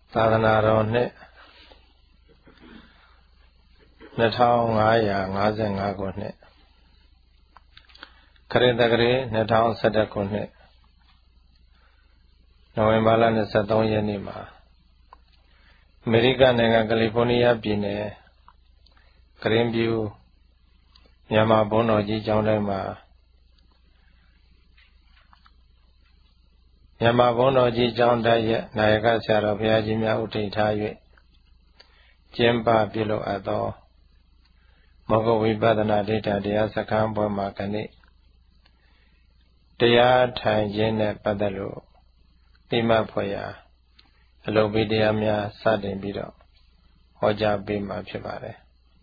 သာသနာတော်နှစ်2555ခုနှစ်ခရစ်တက္ကရာ2011ခုနှစ်နိုဝင်ဘာလ23ရက်နေ့မှာအမေရိကန်နိုင်ငံကယ်လီဖိုးနီးယားပြည်နယ်ဂရင်းဗျူးမြန်မာဘုန်းတော်ကြီးကျောင်းထဲမှာမြန်မာဘုန်းတော်ကြီးကျောင်းတိုက်ရဲ့နာယကဆရာတော်ဘုရားကြီးများဥထိပ်ထား၍ကျင်းပပြုလုပ်အပ်သောမောဂဝိပဿနာဒိဋ္ဌတရားစခန်းပွဲမှာကနေ့တရားထိုင်ခြင်းနဲ့ပတ်သက်လို့တိမတ်ဖွယ်ရာအလုပ်ပေးတရားများစတင်ပြီးတော့ဟောကြားပေးမှာဖြစ်ပါတယ်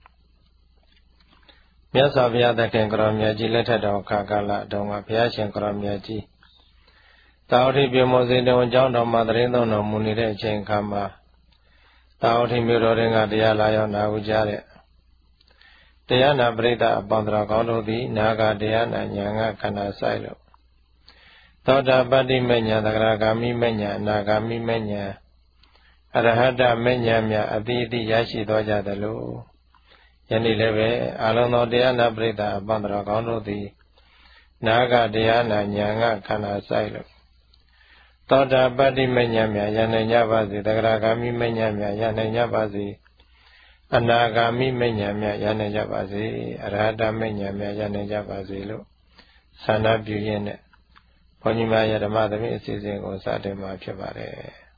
မြတ်စွာဘုရားသခင်ကိုရောမြတ်ကြီးလက်ထက်တော်ကာလတုန်းကဘုရားရှင်ကိုရောမြတ်ကြီးတာဝတိပြမောစေတုံအကြောင်းတော်မှာတရင်သုံးတော်မူနေတဲ့အချိန်အခါမှာတာဝတိမြို့တော်တွင်ကတရားလာရောက်နာဟုကြားတဲ့တရားနာပရိသတ်အပေါင်းတော်ကောင်းတို့သည်နာဂတရားနာဉာဏ်ကခန္ဓာဆိုင်လို့သောတာပတ္တိမေညာသဂရဂါမိမေညာအနာဂါမိမေညာအရဟတမေညာများအတိအတိရရှိသောကြသလိုယနေ့လည်းပဲအလုံးသောတရားနာပရိသတ်အပေါင်းတော်ကောင်းတို့သည်နာဂတရားနာဉာဏ်ကခန္ဓာဆိုင်လို့သောတာပတ္တိမေညာများရနိုင်ကြပါစေသဂရဂါမိမေညာများရနိုင်ကြပါစေအနာဂါမိမေညာများရနိုင်ကြပါစေအရဟတမေညာများရနိုင်ကြပါစေလို့ဆန္ဒပြုရင်းနဲ့ဘုန်းကြီးများရဲ့ဓမ္မသမိအစီအစဉ်ကိုစတင်မှာဖြစ်ပါတယ်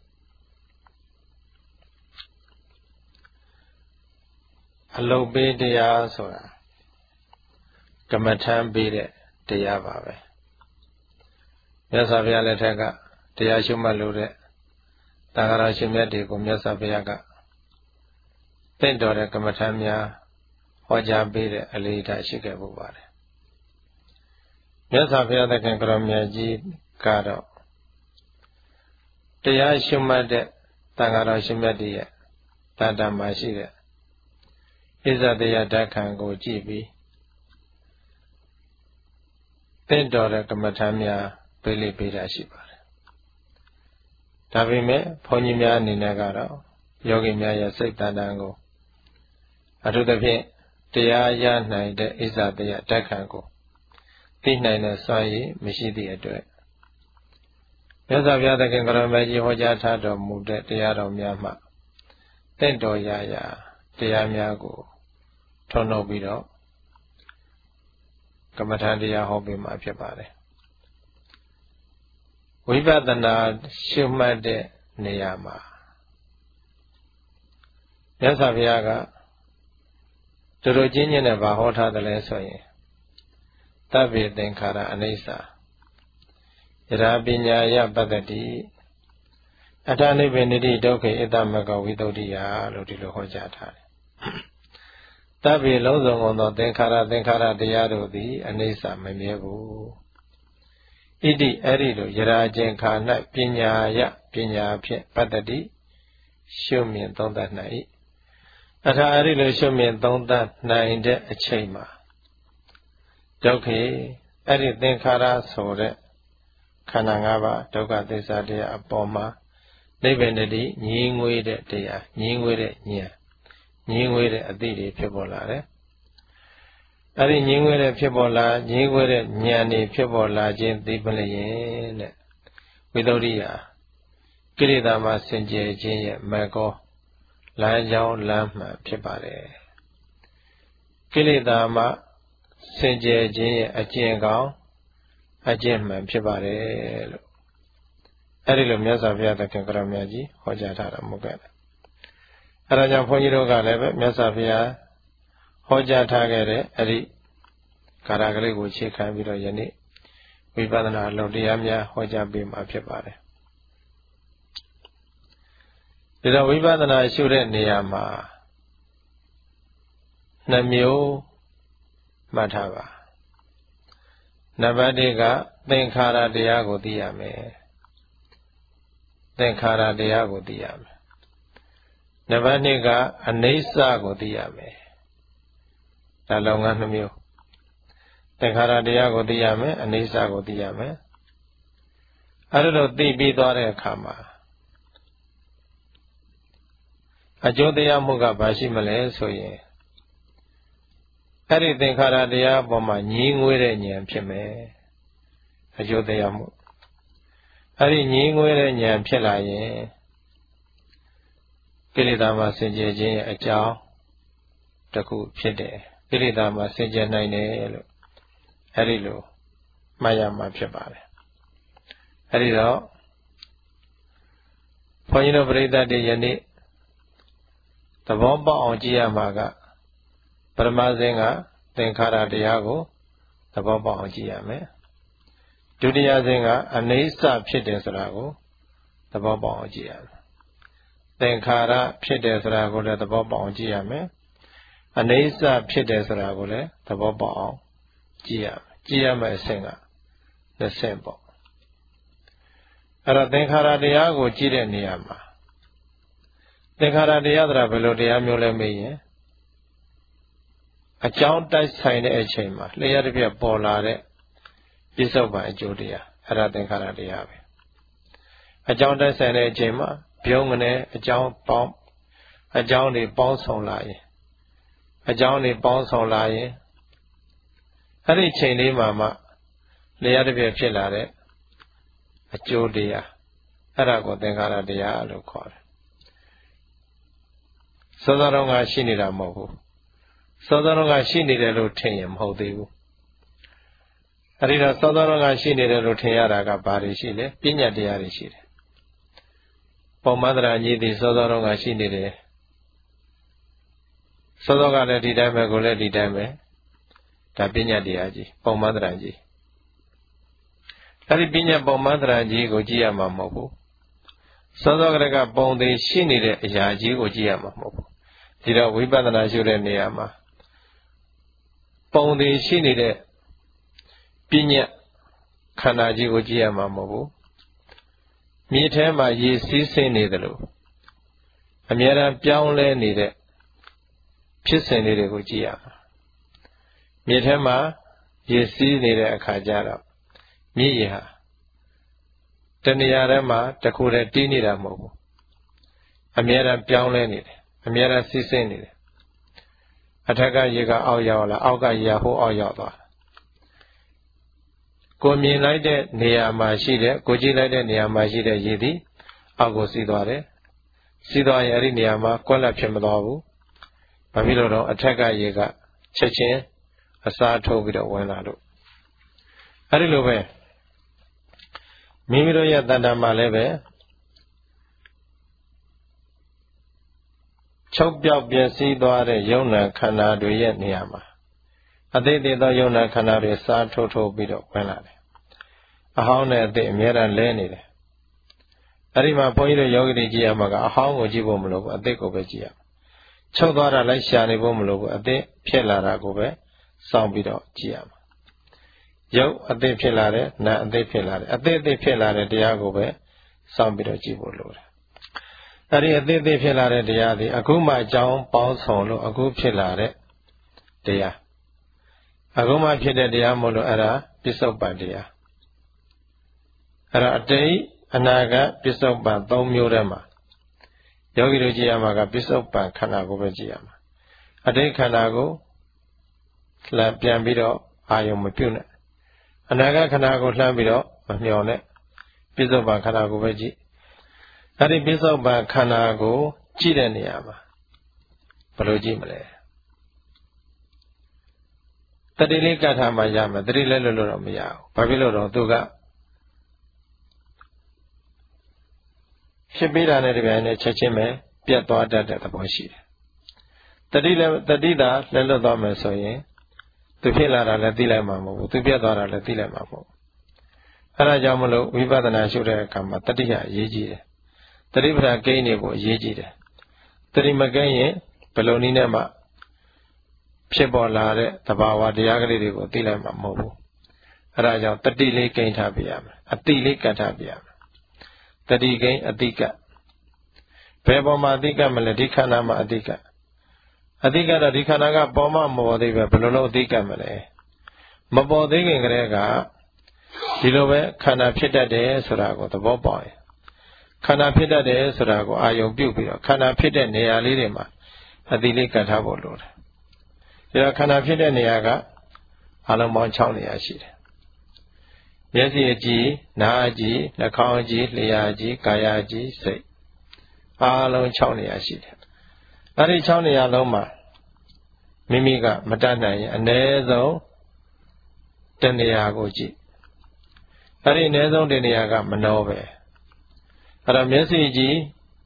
အလုပ်ပေးတရားဆိုတာကမ္မထမ်းပေးတဲ့တရားပါပဲမြတ်စွာဘုရားလက်ထက်ကတရားရှုမှတ်လို့တဲ့သံဃာတော်ရှင်မြတ်တွေကိုမြတ်စွာဘုရားကတင့်တော်တဲ့ကမ္မထမ်းများဟောကြားပေးတဲ့အလေးထားရှိခဲ့ဖို့ပါတယ်မြတ်စွာဘုရားသခင်ကိုရောမြတ်ကြီးကတော့တရားရှုမှတ်တဲ့သံဃာတော်ရှင်မြတ်တွေရဲ့တတ္တမှာရှိတဲ့ဣဇတရားဓာတ်ခံကိုကြည့်ပြီးတင့်တော်တဲ့ကမ္မထမ်းများပေးလိပေးတာရှိပါတယ်ဒါပေမဲ့ဘုန်းကြီးများအနေနဲ့ကတော့ယောဂီများရဲ့စိတ်တဏ္ဍာကိုအထူးသဖြင့်တရားရနိုင်တဲ့ဣဇတရားဓာတ်ခံကိုသိနိုင်တဲ့စွမ်းရည်မရှိသည့်အတွက်မြတ်စွာဘုရားသခင်ကရောမြတ်ကြီးဟောကြားထားတော်မူတဲ့တရားတော်များမှတင့်တော်ရာရာတရားများကိုထုံနှုတ်ပြီးတော့ကမ္မထံတရားဟောပေးမှာဖြစ်ပါတယ်ဝိပဿနာရှုမှတ်တဲ့နေရာမှာမြတ်စွာဘုရားကတို့ချင်းချင်းနဲ့ဗာဟောထားတယ်လဲဆိုရင်သဗ္ဗေသင်္ခါရအနိစ္စယရာပညာယပတ္တိအထာနိဗ္ဗေနိတိဒုက္ခေဣတမကဝိသုဒ္ဓိယလို့ဒီလိုဟောကြားထားတယ်သဗ္ဗေလုံးစုံကုန်သောသင်္ခါရတရားတို့သည်အနိစ္စမမြဲဘူးဣတိအဲ့ဒီလိုယရာကျင်ခါ၌ပညာယပညာဖြင့်ပတ္တိရှုမြင်သုံးသပ်၌အထာအဲ့ဒီလိုရှုမြင်သုံးသပ်နိုင်တဲ့အချိန်မှာဒုက္ခေအဲ့ဒီသင်္ခါရဆိုတဲ့ခန္ဓာ၅ပါးဒုက္ခသစ္စာတရားအပေါ်မှာနိဗ္ဗာန်တည်းငြင်းငွေတဲ့တရားငြင်းငွေတဲ့ဉာဏ်ငြင်းငွေတဲ့အသိတွေဖြစ်ပေါ်လာတယ်အဲ့ဒီငြင်းငွေတဲ့ဖြစ်ပေါ်လာငြင်းငွေတဲ့ဉာဏ်တွေဖြစ်ပေါ်လာခြင်းသိပလျင်တဲ့ဝိသုဒ္ဓိယကိလေသာမှစင်ကြယ်ခြင်းရဲ့မကောလမ်းကြောင်းလမ်းမှန်ဖြစ်ပါတယ်ကိလေသာမှစင်ကြယ်ခြင်းရဲ့အကျင့်ကောင်းအကျင့်မှန်ဖြစ်ပါတယ်လို့အဲဒီလိုမြတ်စွာဘုရားသခင်ကရောမြတ်ကြီးဟောကြားထားတာမဟုတ်ကဲ့အဲဒါကြောင့်ဘုန်းကြီးတို့ကလည်းပဲမြတ်စွာဘုရားဟောကြားထားခဲ့တဲ့အဲဒီကာရကလေးကိုခြေခံပြီးတော့ယနေ့ဝိပဿနာအလုပ်တရားများဟောကြားပေးမှာဖြစ်ပါတယ်ဒီတော့ဝိပဿနာရှုတဲ့နေရာမှာနှစ်မျိုးမှတ်ထားပါနံပါတ်1ကသင်္ခါရတရားကိုသိရမယ်သင်္ခါရတရားကိုသိရမယ်နံပါတ်2ကအနိစ္စကိုသိရမယ်ဒါလုံးက2မျိုးသင်္ခါရတရားကိုသိရမယ်အနိစ္စကိုသိရမယ်အဲ့ဒါလို့သိပြီးသွားတဲ့အခါမှာအကျိုးတရားမှုကဘာရှိမလဲဆိုရင်အဲ့ဒီသင်္ခါရတရားပေါ်မှာညီးငွေးတဲ့ဉာဏ်ဖြစ်မယ်အကျိုးတရားမှုအဲ့ဒီညီးငွေးတဲ့ဉာဏ်ဖြစ်လာရင်ကိလေသာမှာစင်ကြယ်ခြင်းရဲ့အကြောင်းတစ်ခုဖြစ်တယ်ကိလေသာမှာစင်ကြယ်နိုင်တယ်လို့အဲ့ဒီလိုမှတ်ရမှာဖြစ်ပါတယ်အဲ့ဒီတော့ဘုန်းကြီးတို့ပရိသတ်တွေယနေ့သဘောပေါက်အောင်ကြည့်ရမှာကပရမဇင်ကသင်္ခါရတရားကိုသဘောပေါက်အောင်ကြည့်ရမယ်ဒုတိယဇင်ကအနိစ္စဖြစ်တယ်ဆိုတာကိုသဘောပေါက်အောင်ကြည့်ရမယ်သင်္ခါရဖြစ်တယ်ဆိုတာကိုလည်းသဘောပေါက်အောင်ကြည့်ရမယ်အနိစ္စဖြစ်တယ်ဆိုတာကိုလည်းသဘောပေါက်အောင်ကြည့်ရမယ်ကြည့်ရမယ့်အဆင့်က20ဆင့်ပေါ့အဲ့တော့သင်္ခါရတရားကိုကြည့်တဲ့နေရာမှာသင်္ခါရတရားဆိုတာဘယ်လိုတရားမျိုးလဲမေးရင်အကြောင်းတိုက်ဆိုင်တဲ့အချိန်မှာလျှက်တစ်ပြက်ပေါ်လာတဲ့ပြစ္ဆုတ်ပံအကျိုးတရားအဲ့ဒါသင်္ခါရတရားပဲအကြောင်းတိုက်ဆိုင်တဲ့အချိန်မှာပြုံးကနေအကြောင်းတွေပေါင်းဆောင်လာရင်အဲ့ဒီချိန်လေးမှာမှလျှက်တစ်ပြက်ဖြစ်လာတဲ့အကျိုးတရားအဲ့ဒါကိုသင်္ခါရတရားလို့ခေါ်တယ်စောစောတုန်းကရှိနေတာမဟုတ်ဘူးစောစောတုန်းကရှိနေတယ်လို့ထင်ရင်မဟုတ်သေးဘူးအဲ့ဒီတော့စောစောတုန်းကရှိနေတယ်လို့ထင်ရတာကဘာတွေရှိလဲပညာတရားတွေရှိတယ်ပုံမှန်တရားကြီးသည်စောစောတုန်းကရှိနေတယ်စောစောကလည်းဒီတိုင်းပဲကိုလည်းဒီတိုင်းပဲဒါပညာတရားကြီးပုံမှန်တရားကြီးအဲ့ဒီပညာပုံမှန်တရားကြီးကိုကြည့်ရမှာမဟုတ်ဘူးစောစောကတည်းကပုံသေးရှိနေတဲ့အရာကြီးကိုကြည့်ရမှာမဟုတ်ဘူးဒီတော့ဝိပဿနာရှုတဲ့နေရာမှာပုံသေးရှိနေတဲ့ပညာခန္ဓာကြီးကိုကြည့်ရမှာမဟုတ်ဘူးမြေထဲမှာရေစီးဆင်းနေတယ်လို့အများအားပြောင်းလဲနေတဲ့ဖြစ်စဉ်လေးတွေကိုကြည့်ရမှာမြေထဲမှာရေစီးနေတဲ့အခါကျတော့မြေရေဟာတဏှာထဲမှာတစ်ခုတည်းတီးနေတာမဟုတ်ဘူးအများအားပြောင်းလဲနေတယ်အများအားစီးဆင်းနေတယ်အထက်ကရေကအောက်ရောက်လာအောက်ကရေဟိုအောက်ရောက်သွားကိုမြင်လိုက်တဲ့နေရာမှာရှိတဲ့ကိုကြည့်လိုက်တဲ့နေရာမှာရှိတဲ့ရေသည်အောက်ကိုစီးသွားတယ်စီးသွားရင်အဲ့ဒီနေရာမှာကွက်လက်ဖြစ်မသွားဘူးဘာဖြစ်လို့တော့အထက်ကရေကချက်ချင်းအစားထိုးပြီးတော့ဝင်လာလို့အဲ့ဒီလိုပဲမိမိတို့ရဲ့တဏ္ဍာမှာလည်းပဲချုပ်ပြောက်ပျက်စီးသွားတဲ့ယုံနာခန္ဓာတွေရဲ့နေရာမှာအသေးသေးသောယုံနာခန္ဓာတွေစားထိုးပြီးတော့ဝင်လာတယ်အဟောင်းနဲ့အသေးအများအားလဲနေတယ်အဲ့ဒီမှာဘုန်းကြီးတို့ယောဂီတွေကြည့်ရမှာကအဟောင်းကိုကြည့်ဖို့မလိုဘူးအသေးကိုပဲကြည့်ရချုပ်သွားတာလိုက်ရှာနေဖို့မလိုဘူးအသေးဖြစ်လာတာကိုပဲစောင့်ပြီးတော့ကြည့်ရမှာရုပ်အသေးဖြစ်လာတယ်နာအသေးဖြစ်လာတယ်အသေးဖြစ်လာတဲ့တရားကိုပဲစောင့်ပြီးတော့ကြည့်ဖို့လိုတယ်အဲ့ဒီအသေးဖြစ်လာတဲ့တရားဒီအခုမှအကြောင်းပေါင်းစုံလို့အခုဖြစ်လာတဲ့တရားအခုမှဖြစ်တဲ့တရားမို့လို့အဲ့ဒါပစ္စုပ္ပန်တရားအဲ့ဒါအတိတ်အနာဂတ်ပစ္စုပ္ပန်၃မျိုးထဲမှာယောဂီတို့ကြည့်ရမှာကပစ္စုပ္ပန်ခန္ဓာကိုပဲကြည့်ရမှာအတိတ်ခန္ဓာကိုလှမ်းပြန်ပြီးတော့အာယုံမပြုတ်နဲ့အနာဂတ်ခန္ဓာကိုလှမ်းပြီးတော့မမျှော်နဲ့ပစ္စုပ္ပန်ခန္ဓာကိုပဲကြည့်အဲ့ဒီပစ္စုပ္ပန်ခန္ဓာကိုကြည့်တဲ့နေရာမှာဘယ်လိုကြည့်မလဲတတိလေးကတ်ထားမှရမယ်တတိလည်းလို့တော့မရဘူးဘာဖြစ်လို့တော့သူကဖြစ်ပြီးတာနဲ့တပြိုင်နက်ချက်ချင်းပဲပြတ်သွားတတ်တဲ့သဘောရှိတယ်တတိသာလက်လွတ်သွားမယ်ဆိုရင်သူဖြစ်လာတာလည်းသိလိုက်မှာမဟုတ်ဘူးသူပြတ်သွားတာလည်းသိလိုက်မှာမဟုတ်ဘူးအဲဒါကြောင့်မလို့ဝိပဿနာရှုတဲ့အခါမှာတတိယအရေးကြီးတယ်တတိပဌာကိန်းနေဖို့အရေးကြီးတယ်တတိမကိန်းရင်ဘယ်လိုနည်းနဲ့မှဖြစ်ပေါ်လာတဲ့သဘာဝတရားကလေးတွေကိုသိလိုက်မှာမဟုတ်ဘူးအဲဒါကြောင့်တတိလေးကိန်းထားပြရမယ်အတိလေးကတ်ထားပြရမယ်တတိကိန်းအတိကဘယ်ပေါ်မှာအတိကမလဲဒီခန္ဓာမှာအတိကအတိကတော့ဒီခန္ဓာကပေါ်မှမပေါ်သေးပဲဘယ်လိုလုပ်အတိကမလဲမပေါ်သေးခင်ကတည်းကဒီလိုပဲခန္ဓာဖြစ်တတ်တယ်ဆိုတာကိုသဘောပေါက်ရင်ခန္ဓာဖြစ်တတ်တယ်ဆိုတာကိုအာယုံပြုတ်ပြီးတော့ခန္ဓာဖြစ်တဲ့နေရာလေးတွေမှာအတိလေးကတ်ထားဖို့လိုတယ်။ဒါခန္ဓာဖြစ်တဲ့နေရာကအလုံးပေါင်း6နေရာရှိတယ်။မျက်စိအကြည့်၊နားအကြည့်၊နှာခေါင်းအကြည့်၊လျှာအကြည့်၊ကာယအကြည့်၊စိတ်အားလုံး6နေရာရှိတယ်။အဲဒီ6နေရာလုံးမှာမိမိကမတတ်နိုင်ရင်အ ਨੇ ဆုံးတနေရာကိုကြည့်။အဲဒီအ ਨੇ ဆုံးတနေရာကမနှောပဲ။အဲ့တော့မျက်စိကြည့်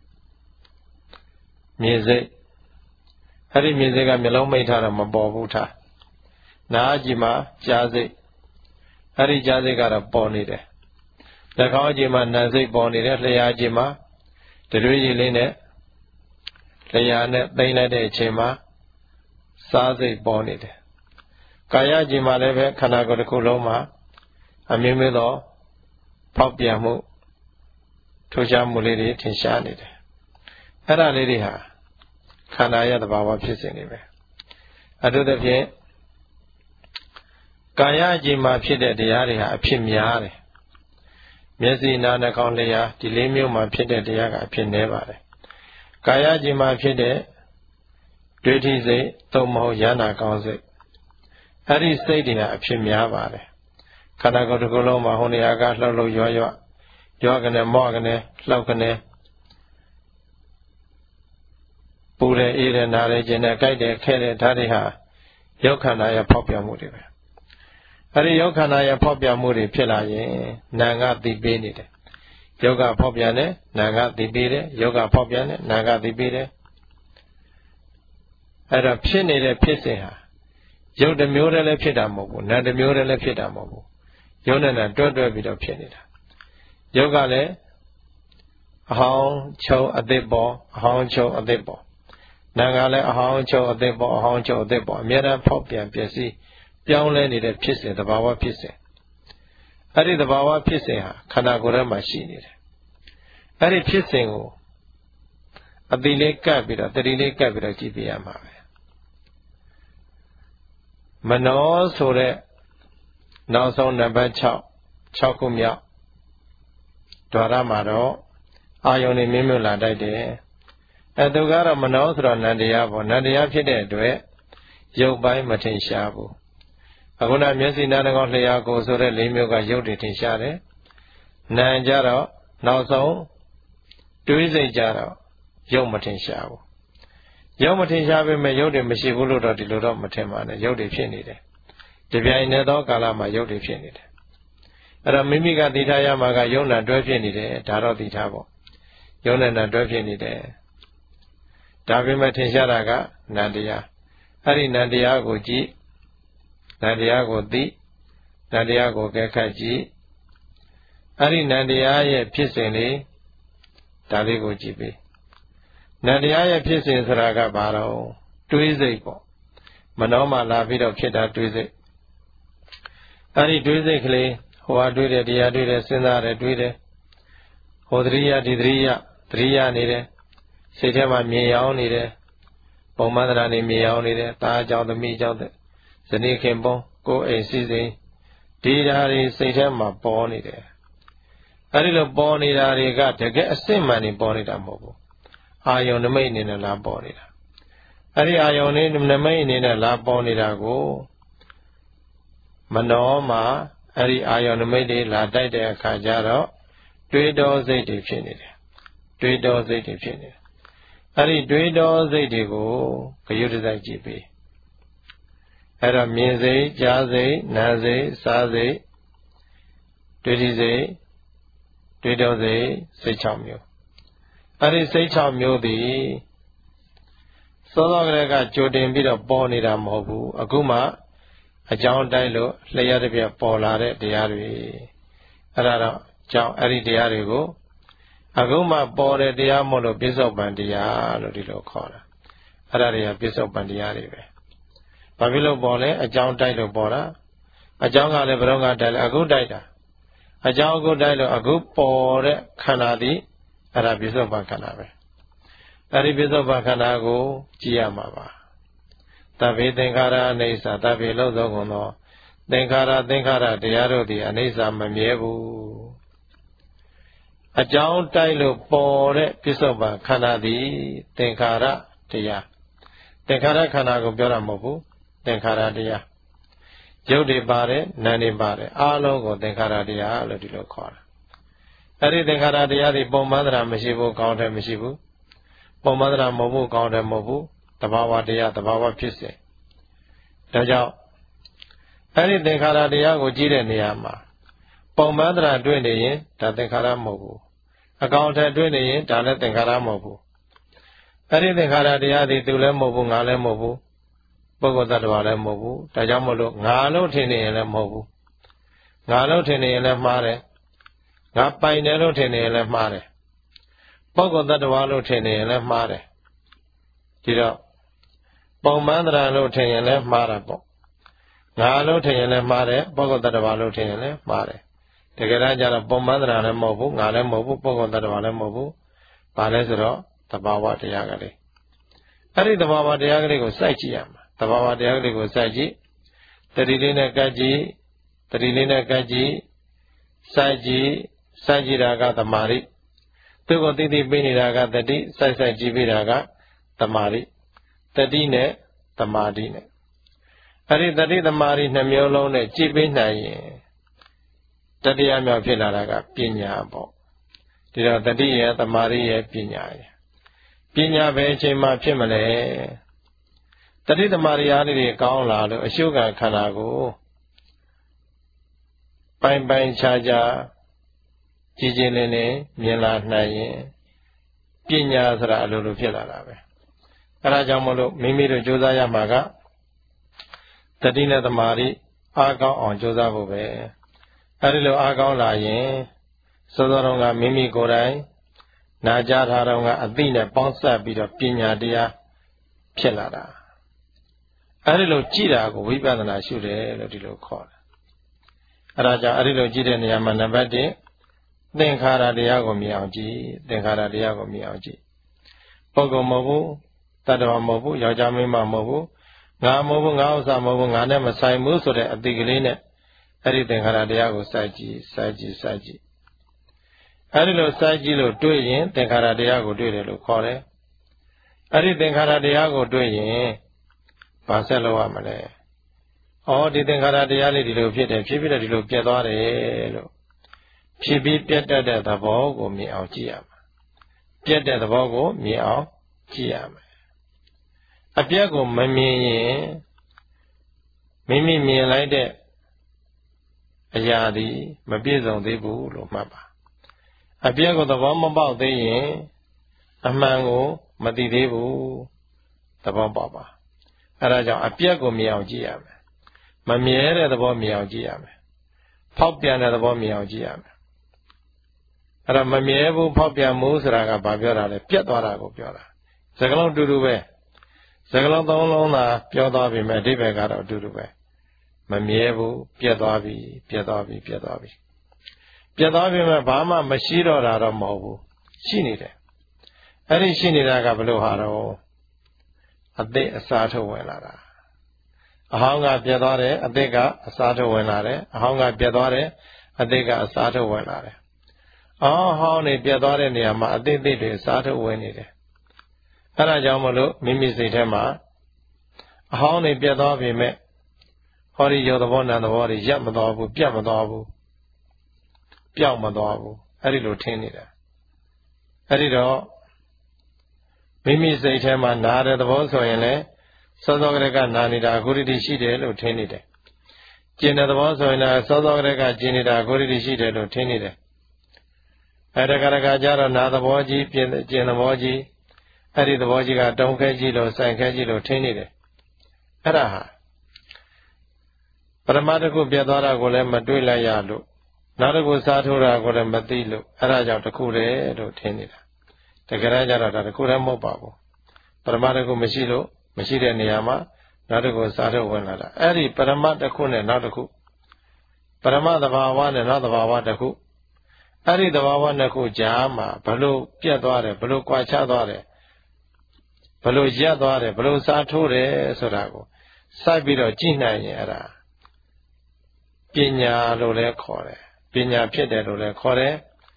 မြင်စိတ်အဲ့ဒီမြင်စိတ်ကမျက်လုံးမိတ်ထားတော့မပေါ်ဘူးထား။နားကြည့်မှကြားစိတ်အဲ့ဒီကြားစိတ်ကတော့ပေါ်နေတယ်။နှာခေါင်းကြည့်မှနားစိတ်ပေါ်နေတယ်။လျှာကြည့်မှတရွေ့ရည်လေးနဲ့လျှာနဲ့သိမ့်လိုက်တဲ့အချိန်မှာစားစိတ်ပေါ်နေတယ်။ကာယကြည့်မှလည်းပဲခန္ဓာကိုယ်တစ်ခုလုံးမှာအမြင်မဲ့သောဖောက်ပြန်မှုထူးခြားမှုလေးတွေထင်ရှားနေတယ်။အဲ့ဒါလေးတွေဟာခန္ဓာရဲ့သဘာဝဖြစ်စဉ်တွေပဲ။အထူးသဖြင့်ကာယအကြည့်မှာဖြစ်တဲ့တရားတွေဟာအဖြစ်များတယ်။မျက်စိနားနှာခေါင်းလျှာဒီလေးမျိုးမှာဖြစ်တဲ့တရားကအဖြစ်နည်းပါတယ်။ကာယအကြည့်မှာဖြစ်တဲ့တွေ့ထိစိတ်သို့မဟုတ်ယန္တာကောင်းစိတ်အဲ့ဒီစိတ်တွေဟာအဖြစ်များပါတယ်။ခန္ဓာကိုယ်တစ်ခုလုံးမှာဟိုနေရာကလှုပ်လှုပ်ရွရွရောကနေမော့ကနေလှောက်ကနေပူတယ်အေးတယ်နားတယ်ကျင်တယ်ကြိုက်တယ်ခဲတယ်ဒါတွေဟာယောခန္ဓာရဲ့ဖောက်ပြန်မှုတွေပဲအဲဒီယောခန္ဓာရဲ့ဖောက်ပြန်မှုတွေဖြစ်လာရင်နာငါသိပေးနေတယ်ယောဂဖောက်ပြန်တယ်နာငါသိပေးတယ်ယောဂဖောက်ပြန်တယ်နာငါသိပေးတယ်အဲ့တော့ဖြစ်နေတဲ့ဖြစ်စဉ်ဟာယုတ်တစ်မျိုးတည်းလည်းဖြစ်တာမဟုတ်ဘူးနာတစ်မျိုးတည်းလည်းဖြစ်တာမဟုတ်ဘူးယုတ်နဲ့နာတွဲပြီးတော့ဖြစ်နေတာယုတ်ကလည်းအဟောင်းချုပ်အသစ်ပေါ်အဟောင်းချုပ်အသစ်ပေါ်နာကလည်းအဟောင်းချုပ်အသစ်ပေါ်အဟောင်းချုပ်အသစ်ပေါ်အများအားဖောက်ပြန်ပျက်စီးပြောင်းလဲနေတဲ့ဖြစ်စဉ်သဘာဝဖြစ်စဉ်အဲ့ဒီသဘာဝဖြစ်စဉ်ဟာခန္ဓာကိုယ်ထဲမှာရှိနေတယ်အဲ့ဒီဖြစ်စဉ်ကိုအတိလေးကပ်ပြီးတော့တတိလေးကပ်ပြီးတော့ကြည့်ပြရမှာပဲမနောဆိုတဲ့နောက်ဆုံးနံပါတ်6ခုမြောက်ဒွါရမှာတော့အာယုန်နေမြင့်မြတ်လာတတ်တယ်အဲသူကတော့မနောဆိုတော့နန္တရားပေါ့နန္တရားဖြစ်တဲ့အတွက်ရုပ်ပိုင်းမထင်ရှားဘူးအခုနမျက်စိနားနှာခေါင်းလျှာကိုယ်ဆိုတဲ့၄မျိုးကရုပ်တွေထင်ရှားတယ်နာမ်ကြတော့နောက်ဆုံးတွေးစိတ်ကြတော့ရုပ်မထင်ရှားဘူးရုပ်မထင်ရှားပေမဲ့ရုပ်တွေမရှိဘူးလို့တော့ဒီလိုတော့မထင်ပါနဲ့ရုပ်တွေဖြစ်နေတယ်ဒီပြိုင်နဲ့သောကာလမှာရုပ်တွေဖြစ်နေတယ်အဲ့တော့မိမိကသိထားရမှာကယုံနာတွဲဖြစ်နေတယ်ဒါတော့သိထားပေါ့ယုံနာတွဲဖြစ်နေတယ်ဒါပေမဲ့ထင်ရှားတာကနန္တရားအဲ့ဒီနန္တရားကိုကြည့်နန္တရားကိုသိနန္တရားကိုကဲခတ်ကြည့်အဲ့ဒီနန္တရားရဲ့ဖြစ်စဉ်လေးဒါလေးကိုကြည့်ပေးနန္တရားရဲ့ဖြစ်စဉ်ဆိုတာကဘာတော့တွေးစိတ်ပေါ့မနောမှလာပြီးတော့ဖြစ်တာတွေးစိတ်အဲ့ဒီတွေးစိတ်ကလေးဟိုဟာတွေးတယ်တရားတွေးတယ်စဉ်းစားတယ်တွေးတယ်ဟိုသတိယဒီသတိယနေတယ်စိတ်ထဲမှာမြင်ရောင်နေတယ်ပုံမှန်တရားနေမြင်ရောင်နေတယ်ตาကြောင့်သမီးကြောင့်ဇနီးခင်ပွန်းကိုယ်အိမ်စီစဉ်ဒီဓာတ်တွေစိတ်ထဲမှာပေါ်နေတယ်အဲဒီလိုပေါ်နေတာတွေကတကယ်အစစ်မှန်နေပေါ်နေတာမဟုတ်ဘူးအာယုန်နမိတ်အနေနဲ့လာပေါ်နေတာအဲဒီအာယုန်နမိတ်အနေနဲ့လာပေါ်နေတာကိုမနောမှာအဲဒီအာယုန်နမိတ်တွေလာတိုက်တဲ့အခါကျတော့တွေးတောစိတ်တွေဖြစ်နေတယ်တွေးတောစိတ်တွေဖြစ်နေတယ်အဲ့ဒီတွေးတောစိတ်တွေကိုဂယုတစိုက်ကြည့်ပေးအဲ့တော့မြင်စိတ်ကြားစိတ်နားစိတ်စားစိတ်တွေ့ထိစိတ်တွေးတောစိတ်စိတ်6မျိုးအဲ့ဒီစိတ်6မျိုးသည်စောစောကလေးကကြိုတင်ပြီးတော့ပေါ်နေတာမဟုတ်ဘူးအခုမှအကြောင်းတိုင်းလို့လျှက်တစ်ပြက်ပေါ်လာတဲ့တရားတွေအဲ့ဒါတော့ကြောင့်အဲ့ဒီတရားတွေကိုအခုမှပေါ်တဲ့တရားမို့လို့ပြစ္ဆုတ်ပံတရားလို့ဒီလိုခေါ်တာအဲ့ဒါတွေကပြစ္ဆုတ်ပံတရားတွေပဲဘာဖြစ်လို့ပေါ်လဲအကြောင်းတိုက်လို့ပေါ်တာအကြောင်းကလည်းဘယ်တော့ကတိုက်လဲအခုတိုက်တာအကြောင်းအခုတိုက်လို့အခုပေါ်တဲ့ခန္ဓာသည်အဲ့ဒါပြစ္ဆုတ်ပံခန္ဓာပဲအဲ့ဒီပြစ္ဆုတ်ပံခန္ဓာကိုကြည့်ရမှာပါတဗ္ဗေသင်္ခါရအနိစ္စတဗ္ဗေလုံးစုံကုန်သောသင်္ခါရတရားတို့သည်အနိစ္စမမြဲဘူးအကြောင်းတိုက်လို့ပေါ်တဲ့ပြစ္ဆုတ်ပန်ခန္ဓာသည်သင်္ခါရတရားသင်္ခါရခန္ဓာကိုပြောတာမဟုတ်ဘူးသင်္ခါရတရားရုပ်တွေပါတယ်နာမ်တွေပါတယ်အားလုံးကိုသင်္ခါရတရားလို့ဒီလိုခေါ်တာအဲ့ဒီသင်္ခါရတရားတွေပုံမှန်သဏ္ဍာန်မရှိဘူးကောင်းတယ်မရှိဘူးပုံမှန်သဏ္ဍာန်မဟုတ်ဘူးကောင်းတယ်မဟုတ်ဘူးသဘာဝတရားသဘာဝဖြစ်စဉ်ဒါကြောင့်အဲ့ဒီသင်္ခါရတရားကိုကြည့်တဲ့နေရာမှာပုံမှန်သဏ္ဍာန်တွေ့နေရင်ဒါသင်္ခါရမဟုတ်ဘူးအကောင်အထည်တွေ့နေရင်ဒါလည်းသင်္ခါရမဟုတ်ဘူးအဲ့ဒီသင်္ခါရတရားတွေသူလည်းမဟုတ်ဘူးငါလည်းမဟုတ်ဘူးပုဂ္ဂိုလ်သတ္တဝါလည်းမဟုတ်ဘူးဒါကြောင့်မို့လို့ငါလို့ထင်နေရင်လည်းမဟုတ်ဘူးငါလို့ထင်နေရင်လည်းမှားတယ်ငါပိုင်တယ်လို့ထင်နေရင်လည်းမှားတယ်ပုဂ္ဂိုလ်သတ္တဝါလို့ထင်နေရင်လည်းမှားတယ်ဒီတော့ပုံမှန်သဏ္ဍာန်လို့ထင်ရင်လည်းမှားတာပေါ့ငါလို့ထင်ရင်လည်းမှားတယ်ပုဂ္ဂိုလ်သတ္တဝါလို့ထင်ရင်လည်းမှားတယ်တကယ်တမ်းကျတော့ပုံမှန်သဏ္ဍာန်လည်းမဟုတ်ဘူးငါလည်းမဟုတ်ဘူးပုဂ္ဂိုလ်သတ္တဝါလည်းမဟုတ်ဘူးဘာလဲဆိုတော့သဘာဝတရားကလေးအဲ့ဒီသဘာဝတရားကလေးကိုစိုက်ကြည့်ရမှာသဘာဝတရားကလေးကိုစိုက်ကြည့်တတိလေးနဲ့ကပ်ကြည့်တတိလေးနဲ့ကပ်ကြည့်စိုက်ကြည့်တာကသမာဓိသူ့ကိုသိသိပေးနေတာကတတိစိုက်ကြည့်ပေးတာကသမာဓိတတိနဲ့သမာဓိနဲ့အဲ့ဒီတတိသမာဓိနှစ်မျိုးလုံးနဲ့ကြည့်ပေးနိုင်ရင်တတိယမြောက်ဖြစ်လာတာကပညာပေါ့ဒီတော့တတိယသမာဓိရဲ့ပညာရဲ့ပညာပဲအချိန်မှဖြစ်မလဲတတိသမာဓိအားလေးတွေကောင်းလာလို့အရှုခံခန္ဓာကိုပိုင်ခြားကြည်လင်းမြင်လာနိုင်ရင်ပညာဆိုတာအလိုလိုဖြစ်လာတာပဲအဲဒါကြောင့်မလို့မိမိတို့ကြိုးစားရမှာကတတိနဲ့သမာဓိအားကောင်းအောင်ကြိုးစားဖို့ပဲအဲဒီလိုအားကောင်းလာရင်စောစောတုန်းကမိမိကိုယ်တိုင်နာကြားထားတော့ကအသိနဲ့ပေါင်းစပ်ပြီးတော့ပညာတရားဖြစ်လာတာအဲဒီလိုကြည့်တာကိုဝိပဿနာရှုတယ်လို့ဒီလိုခေါ်တယ်အဲဒါကြောင့်အဲဒီလိုကြည့်တဲ့နေရာမှာနံပါတ်1သင်္ခါရတရားကိုမြင်အောင်ကြည့်သင်္ခါရတရားကိုမြင်အောင်ကြည့်ပုဂ္ဂိုလ်မဟုတ်ဘူးတတ္တဝါမဟုတ်ဘူးယောက်ျားမင်းမမဟုတ်ဘူးငါမဟုတ်ဘူးငါဥစ္စာမဟုတ်ဘူးငါနဲ့မဆိုင်ဘူးဆိုတဲ့အသိကလေးနဲ့အဲ့ဒီသင်္ခါရတရားကိုစိုက်ကြည့်အဲ့ဒီလိုစိုက်ကြည့်လို့တွေ့ရင်သင်္ခါရတရားကိုတွေ့တယ်လို့ခေါ်တယ်အဲ့ဒီသင်္ခါရတရားကိုတွေ့ရင်ဘာဆက်လုပ်ရမလဲဒီသင်္ခါရတရားလေးဒီလိုဖြစ်တယ်ဖြစ်ပြီးတော့ဒီလိုပြတ်သွားတယ်လို့ဖြစ်ပြီးပြတ်တတ်တဲ့သဘောကိုမြင်အောင်ကြည့်ရမှာပြတ်တဲ့သဘောကိုမြင်အောင်ကြည့်ရမယ်အပြတ်ကိုမမြင်ရင်မိမိမြင်လိုက်တဲ့အရာသည်မပြည့်စုံသေးဘူးလို့မှတ်ပါအပြတ်ကိုသဘောမပေါက်သေးရင်အမှန်ကိုမသိသေးဘူးသဘောပေါက်ပါအဲဒါကြောင့်အပြတ်ကိုမြင်အောင်ကြည့်ရမယ်မမြဲတဲ့သဘောမြင်အောင်ကြည့်ရမယ်ဖောက်ပြန်တဲ့သဘောမြင်အောင်ကြည့်ရမယ်အဲ့ဒါမမြဲဘူးဖောက်ပြန်မှုဆိုတာကဘာပြောတာလဲပြတ်သွားတာကိုပြောတာစကားလုံးတူတူပဲစကားလုံးသုံးလုံးသာပြောသွားပြီမဲ့အဓိပ္ပာယ်ကတော့အတူတူပဲမမြဲဘူးပြတ်သွားပြီပြတ်သွားပြီမဲ့ဘာမှမရှိတော့တာတော့မဟုတ်ဘူးရှိနေတယ်အဲ့ဒီရှိနေတာကဘလို့ဟာတော့အသစ်အစားထုတ်ဝင်လာတာအဟောင်းကပြတ်သွားတယ်အသစ်ကအစားထုတ်ဝင်လာတယ်အဟောင်းကပြတ်သွားတယ်အသစ်ကအစားထုတ်ဝင်လာတယ်ဟောင်းနေပြတ်သွားတဲ့နေရာမှာအသစ်တွေအစားထုတ်ဝင်နေတယ်အဲ့ဒါကြောင့်မလို့မိမိစိတ်ထဲမှာအဟောင်းနေပြတ်သွားပြီမဲ့ဟောဒီယောသဘောနံသဘောတွေရပ်မသွားဘူးပြတ်မသွားဘူးပျောက်မသွားဘူးအဲ့ဒီလိုထင်နေတာအဲ့ဒီတော့မိမိစိတ်ထဲမှာနာတဲ့သဘောဆိုရင်လည်းစောစောကလေးကနာနေတာအခုတည်းရှိတယ်လို့ထင်နေတယ်ကျင်တဲ့သဘောဆိုရင်လည်းစောစောကလေးကကျင်နေတာအခုတည်းရှိတယ်လို့ထင်နေတယ်အဲ့ဒါကကြတော့နာသဘောကြီးကျင်သဘောကြီးအဲ့ဒီသဘောကြီးကတုံးခဲကြီးလို့ဆိုင်ခဲကြီးလို့ထင်နေတယ်အဲ့ဒါဟာပရမတ္တကုပြတ်သွားတာကိုလည်းမတွေ့လိုက်ရလို့နောက်တစ်ခုစားထိုးတာကိုလည်းမသိလို့အဲ့ဒါကြောင့်တစ်ခုတည်းလို့ထင်နေတာတကယ်တမ်းကျတော့ဒါတစ်ခုတည်းမဟုတ်ပါဘူးပရမတ္တကုမရှိလို့မရှိတဲ့နေရာမှာနောက်တစ်ခုစားထိုးဝင်လာတာအဲ့ဒီပရမတ္တကုနဲ့နောက်တစ်ခုပရမသဘာဝနဲ့နောက်သဘာဝတစ်ခုအဲ့ဒီသဘာဝနှစ်ခုကြားမှာဘလို့ပြတ်သွားတယ်ဘလို့ကွာခြားသွားတယ်ဘလို့ရပ်သွားတယ်ဘလို့စားထိုးတယ်ဆိုတာကိုစိုက်ပြီးတော့ကြည့်နိုင်ရင်အဲ့ဒါပညာလို့လည်းခေါ်တယ်ပညာဖြစ်တယ်လို့လည်းခေါ်တယ်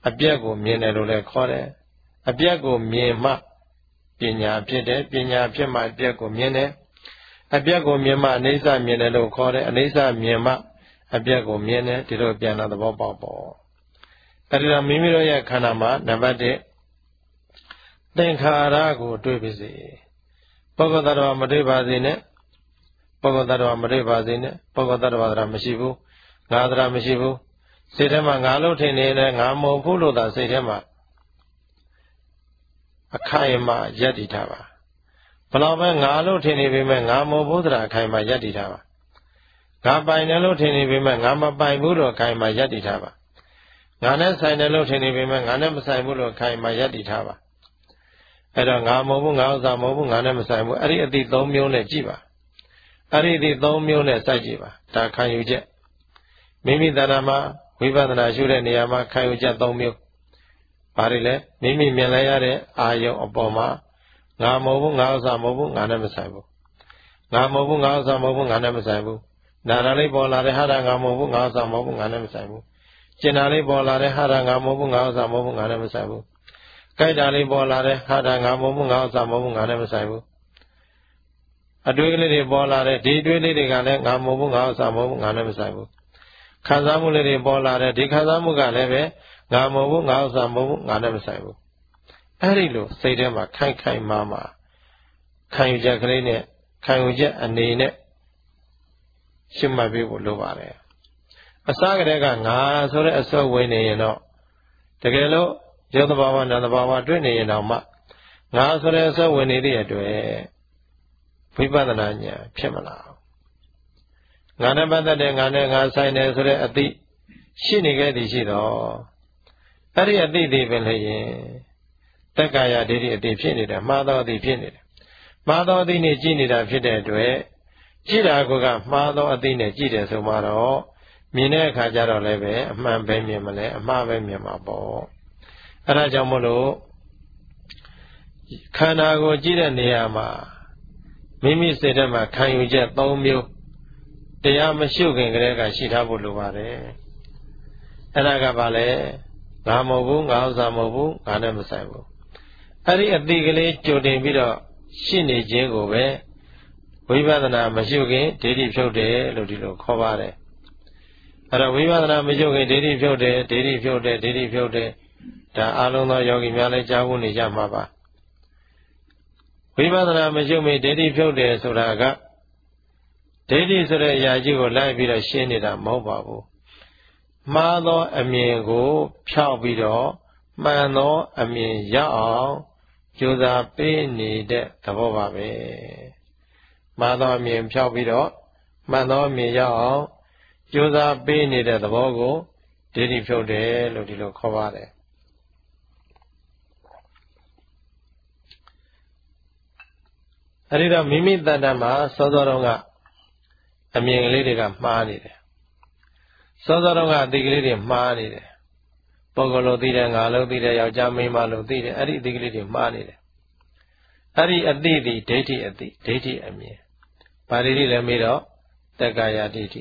အပြက်ကိုမြင်တယ်လို့လည်းခေါ်တယ်အပြက်ကိုမြင်မှပညာဖြစ်တယ်ပညာဖြစ်မှအပြက်ကိုမြင်တယ်အပြက်ကိုမြင်မှအနိစ္စမြင်တယ်လို့ခေါ်တယ်အနိစ္စမြင်မှအပြက်ကိုမြင်တယ်ဒီလိုပြန်လာသဘောပေါက်ပေါ့အဲဒီတော့မိမိတို့ရဲ့ခန္ဓာမှာနံပါတ်1သင်္ခါရကိုတွေ့ပါစေပုဂ္ဂိုလ်သတ္တဝါမတွေ့ပါစေနဲ့ပုဂ္ဂိုလ်သတ္တဝါမတွေ့ပါစေနဲ့ပုဂ္ဂိုလ်သတ္တဝါတရားမရှိဘူးငါတရားမရှိဘူးစိတ်ထဲမှာငါလို့ထင်နေတယ်ငါမဟုတ်ဘူးလို့သာစိတ်ထဲမှာအခိုင်အမာယက်တည်ထားပါဘယ်တော့ပဲငါလို့ထင်နေပေမဲ့ငါမဟုတ်ဘူးဆိုတာအခိုင်အမာယက်တည်ထားပါငါပိုင်တယ်လို့ထင်နေပေမဲ့ငါမပိုင်ဘူးလို့အခိုင်အမာယက်တည်ထားပါငါနဲ့ဆိုင်တယ်လို့ထင်နေပေမဲ့ငါနဲ့မဆိုင်ဘူးလို့အခိုင်အမာယက်တည်ထားပါအဲ့တော့ငါမဟုတ်ဘူးငါဥစ္စာမဟုတ်ဘူးငါနဲ့မဆိုင်ဘူးအဲ့ဒီအသည့်၃မျိုးနဲ့ကြည့်ပါအဲ့ဒီအသည့်၃မျိုးနဲ့စိုက်ကြည့်ပါဒါခံယူချက်မိမိတဏ္ဍာမှာဝိပဿနာရှုတဲ့နေရာမှာခံယူချက်၃မျိုးဘာတွေလဲမိမိမြင်လိုက်ရတဲ့အာယုံအပေါ်မှာငါမဟုတ်ဘူးငါဥစ္စာမဟုတ်ဘူးငါနဲ့မဆိုင်ဘူးငါမဟုတ်ဘူးငါဥစ္စာမဟုတ်ဘူးငါနဲ့မဆိုင်ဘူးနာတာလေးပေါ်လာတဲ့ဟာတာငါမဟုတ်ဘူးငါဥစ္စာမဟုတ်ဘူးငါနဲ့မဆိုင်ဘူးကျင်တာလေးပေါ်လာတဲ့ဟာတာငါမဟုတ်ဘူးငါဥစ္စာမဟုတ်ဘူးငါနဲ့မဆိုင်ဘူးကြိုက်တာလေးပေါ်လာတဲ့ဟာတာငါမဟုတ်ဘူးငါဥစ္စာမဟုတ်ဘူးငါနဲ့မဆိုင်ဘူးအတွေးကလေးတွေပေါ်လာတဲ့ဒီတွေးလေးတွေကလည်းငါမဟုတ်ဘူးငါဥစ္စာမဟုတ်ဘူးငါနဲ့မဆိုင်ဘူးခံစားမှုလေးတွေပေါ်လာတဲ့ဒီခံစားမှုကလည်းပဲငါမဟုတ်ဘူးငါဥစ္စာမဟုတ်ဘူးငါနဲ့မဆိုင်ဘူးအဲ့ဒီလိုစိတ်ထဲမှာခိုင်ခိုင်မာမာခံယူချက်ကလေးနဲ့ခံယူချက်အနေနဲ့ရှင်းမှတ်ပေးဖို့လိုပါတယ်အစကတည်းကငါဆိုတဲ့အစွဲဝင်နေရင်တော့တကယ်လို့ရုပ်တဘာဝနာမ်တဘာဝတွေ့နေရင်တော့မှငါဆိုတဲ့အစွဲဝင်နေတဲ့အတွက်ဝိပဿနာဉာဏ်ဖြစ်မလားငါနဲ့ပတ်သက်တဲ့ငါနဲ့ငါဆိုင်တယ်ဆိုတဲ့အသိရှိနေခဲ့သည်ရှိတော့အဲ့ဒီအသိတွေပဲလေရင်တက္ကာယဒိဋ္ဌိအသိဖြစ်နေတယ်မှားသောအသိဖြစ်နေတယ်မှားသောအသိနဲ့ကြည့်နေတာဖြစ်တဲ့အတွက်ကြည့်တာကမှားသောအသိနဲ့ကြည့်တယ်ဆိုမှတော့မြင်တဲ့အခါကျတော့လည်းပဲအမှန်ပဲမြင်မလဲအမှားပဲမြင်မှာပေါ့အဲ့ဒါကြောင့်မို့လို့ခန္ဓာကိုကြည့်တဲ့နေရာမှာမိမိစိတ်ထဲမှာခံယူချက်၃မျိုးတရားမရှုခင်ကလေးကရှိထားဖို့လိုပါတယ်အဲ့ဒါကဘာလဲငါမဟုတ်ဘူးငါဥစ္စာမဟုတ်ဘူးငါနဲ့မဆိုင်ဘူးအဲ့ဒီအတိကလေးကြိုတင်ပြီးတော့ရှိနေခြင်းကိုပဲဝိပဿနာမရှုခင်ဒိဋ္ဌိဖြုတ်တယ်လို့ဒီလိုခေါ်ပါတယ်အဲ့တော့ဝိပဿနာမရှုခင်ဒိဋ္ဌိဖြုတ်တယ်ဒိဋ္ဌိဖြုတ်တယ်ဒိဋ္ဌိဖြုတ်တယ်ဒါအလုံးသောယောဂီများလည်းကြားဖို့နေကြမှာပါဝိပဿနာမရှုမီဒိဋ္ဌိဖြုတ်တယ်ဆိုတာကဒိဋ္ဌိဆိုတဲ့အရာကြီးကိုလိုက်ပြီးတော့ရှင်းနေတာမဟုတ်ပါဘူးမှားသောအမြင်ကိုဖြောက်ပြီးတော့မှန်သောအမြင်ရအောင်ကြိုးစားပေးနေတဲ့သဘောပါပဲမှားသောအမြင်ဖြောက်ပြီးတော့မှန်သောအမြင်ရအောင်ကြိုးစားပေးနေတဲ့သဘောကိုဒိဋ္ဌိဖြုတ်တယ်လို့ဒီလိုခေါ်ပါတယ်အဲဒီတော့မိမိတဏ္ဍာမှာစောစောတုန်းကအမြင်ကလေးတွေကမှားနေတယ်စောစောတုန်းကအသိကလေးတွေမှားနေတယ်ပုဂ္ဂိုလ်လို့သိတယ်ငါလို့သိတယ်ယောက်ျားမိန်းမလို့သိတယ်အဲ့ဒီအသိကလေးတွေမှားနေတယ်အဲ့ဒီအသိဒီဒိဋ္ဌိအသိဒိဋ္ဌိအမြင်ပါဠိလေးလည်းမေးတော့တက္ကာယဒိဋ္ဌိ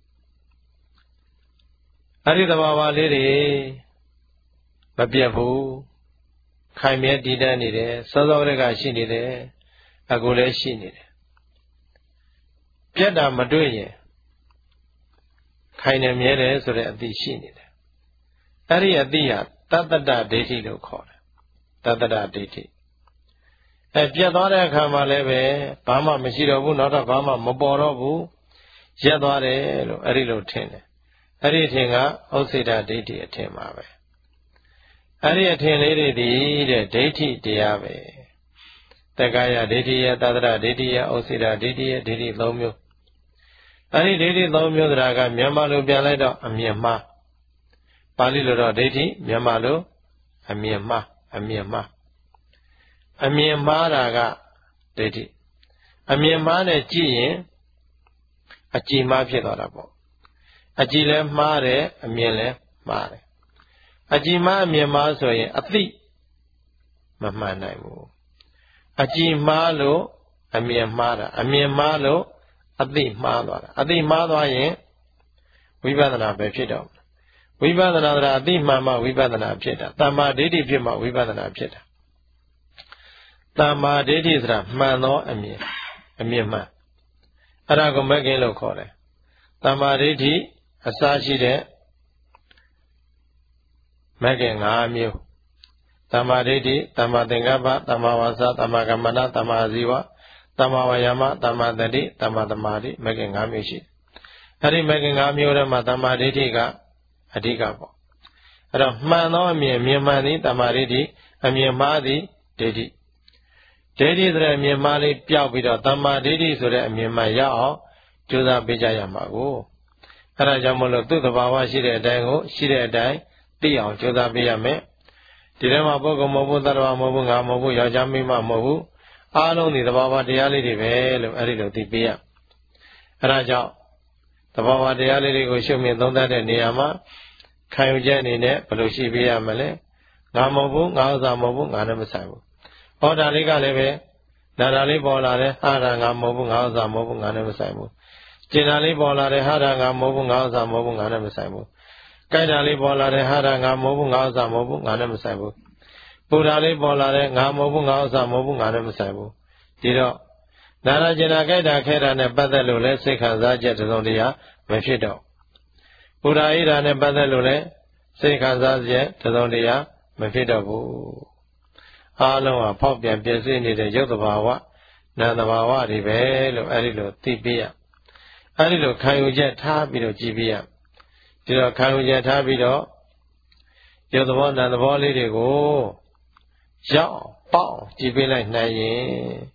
အဲ့ဒီသဘာဝလေးတွေမပြတ်ဘူးခိုင်မြဲတည်တတ်နေတယ်စောစောကလေးကရှိနေတယ်အခုလည်းရှိနေတယ်ပြတ်တာမတွေ့ရင်ခိုင်နေမြဲတယ်ဆိုတဲ့အသိရှိနေတယ်အဲ့ဒီအသိဟာတတ္တတဒိဋ္ဌိလို့ခေါ်တယ်တတ္တတဒိဋ္ဌိပြတ်သွားတဲ့အခါမှာလည်းပဲဘာမှမရှိတော့ဘူးနောက်တော့ဘာမှမပေါ်တော့ဘူးရက်သွားတယ်လို့အဲ့ဒီလိုထင်တယ်အဲ့ဒီထင်ကဥစ္စေတဒိဋ္ဌိအထင်ပါပဲအဲ့ဒီအထင်လေးတွေဒီတဲ့ဒိဋ္ဌိတရားပဲတက္ကာယဒိဋ္ဌိယသတ္တရဒိဋ္ဌိယဥစ္စေတဒိဋ္ဌိယဒိဋ္ဌိ၃မျိုးအဲ့ဒီဒိဋ္ဌိ၃မျိုးဆိုတာကမြန်မာလိုပြန်လိုက်တော့အမြင်မှားပါဠိလိုတော့ဒိဋ္ဌိမြန်မာလိုအမြင်မှားအမြင်မှားအမြင်မှားတာကဒိဋ္ဌိအမြင်မှားနဲ့ကြည့်ရင်အကြည်မှားဖြစ်သွားတာပေါ့အကြည်လည်းမှားတယ်အမြင်လည်းမှားတယ်အကြည်မှားအမြင်မှားဆိုရင်အသိမမှန်နိုင်ဘူးအကြည်မှားလို့အမြင်မှားတာအမြင်မှားလို့အသိမှားသွားတာအသိမှားသွားရင်ဝိပဿနာပဲဖြစ်တော့ဝဝိပဿနာဆိုတာအတိမှန်မှဝိပဿနာဖြစ်တာတမ္မာဒိဋ္ဌိဖြစ်မှဝိပဿနာဖြစ်တာတမ္မာဒိဋ္ဌိဆိုတာမှန်သောအမြင်မှန်အဲ့ဒါကိုမဂ္ဂင်လို့ခေါ်တယ်တမ္မာဒိဋ္ဌိအစရှိတဲ့မဂ္ဂင်၅မျိုးတမ္မာဒိဋ္ဌိတမ္မာသင်္ကပ္ပတမ္မာဝါစာတမ္မာကမ္မန္တတမ္မာအာဇီဝတမ္မာဝါယာမတမ္မာတတိတမ္မာသမာဓိမဂ္ဂင်၅မျိုးရှိအဲ့ဒီမဂ္ဂင်၅မျိုးထဲမှာတမ္မာဒိဋ္ဌိကအဓိကပေါ့အဲ့တော့မှန်သောအမြင်မှန်သည်တမ္မာဒိဋ္ဌိအမြင်မှားသည်ဒိဋ္ဌိဆိုတဲ့အမြင်မှားလေးပျောက်ပြီးတော့တမ္မာဒိဋ္ဌိဆိုတဲ့အမြင်မှန်ရအောင်ကြိုးစားပေးကြရမှာကိုအဲ့ဒါကြောင့်မလို့သူ့သဘာဝရှိတဲ့အတိုင်းကိုရှိတဲ့အတိုင်းသိအောင်ကြိုးစားပေးရမယ်ဒီထဲမှာပုဂ္ဂိုလ်မဟုတ်ဘူးသတ္တဝါမဟုတ်ဘူးငါမဟုတ်ဘူးယောက်ျားမိန်းမမဟုတ်ဘူးအားလုံးဒီသဘာဝတရားလေးတွေပဲလို့အဲ့ဒီလိုသိပေးရအဲ့ဒါကြောင့်သဘာဝတရားလေးတွေကိုရှုမြင်သုံးသပ်တဲ့နေရာမှာခံယူချက်အနေနဲ့ဘယ်လိုရှိပေးရမလဲငါမဟုတ်ဘူးငါဥစ္စာမဟုတ်ဘူးငါနဲ့မဆိုင်ဘူးဟောဒါလေးကလည်းပဲနာတာလေးပေါ်လာတယ်ဟာတာငါမဟုတ်ဘူးငါဥစ္စာမဟုတ်ဘူးငါနဲ့မဆိုင်ဘူးကျင်တာလေးပေါ်လာတယ်ဟာတာငါမဟုတ်ဘူးငါဥစ္စာမဟုတ်ဘူးငါနဲ့မဆိုင်ဘူးကြိုက်တာလေးပေါ်လာတယ်ဟာတာငါမဟုတ်ဘူးငါဥစ္စာမဟုတ်ဘူးငါနဲ့မဆိုင်ဘူးပူတာလေးပေါ်လာတယ်ငါမဟုတ်ဘူးငါဥစ္စာမဟုတ်ဘူးငါနဲ့မဆိုင်ဘူးဒီတော့နာတာကျင်တာကြိုက်တာခဲတာနဲ့ပတ်သက်လို့လဲစိတ်ခံစားချက်တစ်စုံတရာမဖြစ်တော့ပူတာဣတာနဲ့ပတ်သက်လို့လဲစိတ်ခံစားချက်တစ်စုံတရာမဖြစ်တော့ဘူးအားလုံးကဖောက်ပြန်ပြည့်စုံနေတဲ့ရုပ်တဘာဝနာမ်တဘာဝတွေပဲလို့အဲ့ဒီလိုသိပေးရအဲ့ဒီလိုခံယူချက်ထားပြီးတော့ကြည်ပေးရဒီတော့ခံယူချက်ထားပြီးတော့ရုပ်သဘောနာမ်သဘောလေးတွေကိုရောက်ပေါက်ကြည်ပေးလိုက်နိုင်ရင်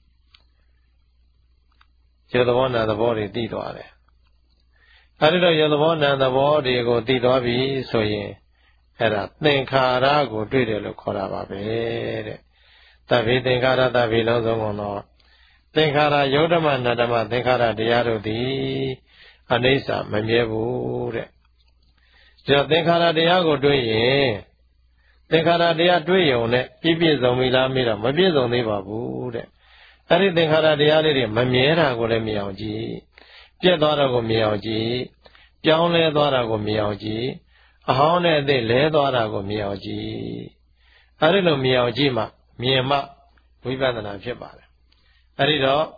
ရုပ်သဘောနာမ်သဘောတွေသိသွားတယ်အဲ့ဒီတော့ရုပ်သဘောနာမ်သဘောတွေကိုသိသွားပြီဆိုရင်အဲ့ဒါသင်္ခါရကိုတွေ့တယ်လို့ခေါ်တာပါပဲတဲ့တဗ္ဗေသင်္ခါရတဗ္ဗေလုံးစုံကုန်သောသင်္ခါရယုတ်ဓမ္မနတ္တမသင်္ခါရတရားတို့သည်အနိစ္စမမြဲဘူးတဲ့ဒီတော့သင်္ခါရတရားကိုတွေ့ရင်သင်္ခါရတရားတွေ့ရုံနဲ့ပြည့်စုံပြီလားမေးတော့မပြည့်စုံသေးပါဘူးတဲ့အဲ့ဒီသင်္ခါရတရားလေးတွေမမြဲတာကိုလည်းမြင်အောင်ကြည့်ပြတ်သွားတာကိုမြင်အောင်ကြည့်ပြောင်းလဲသွားတာကိုမြင်အောင်ကြည့်အဟောင်းနဲ့အသစ်လဲသွားတာကိုမြင်အောင်ကြည့်အဲ့ဒီလိုမြင်အောင်ကြည့်မှမြင်မှဝိပဿနာဖြစ်ပါတယ်အဲ့ဒီတော့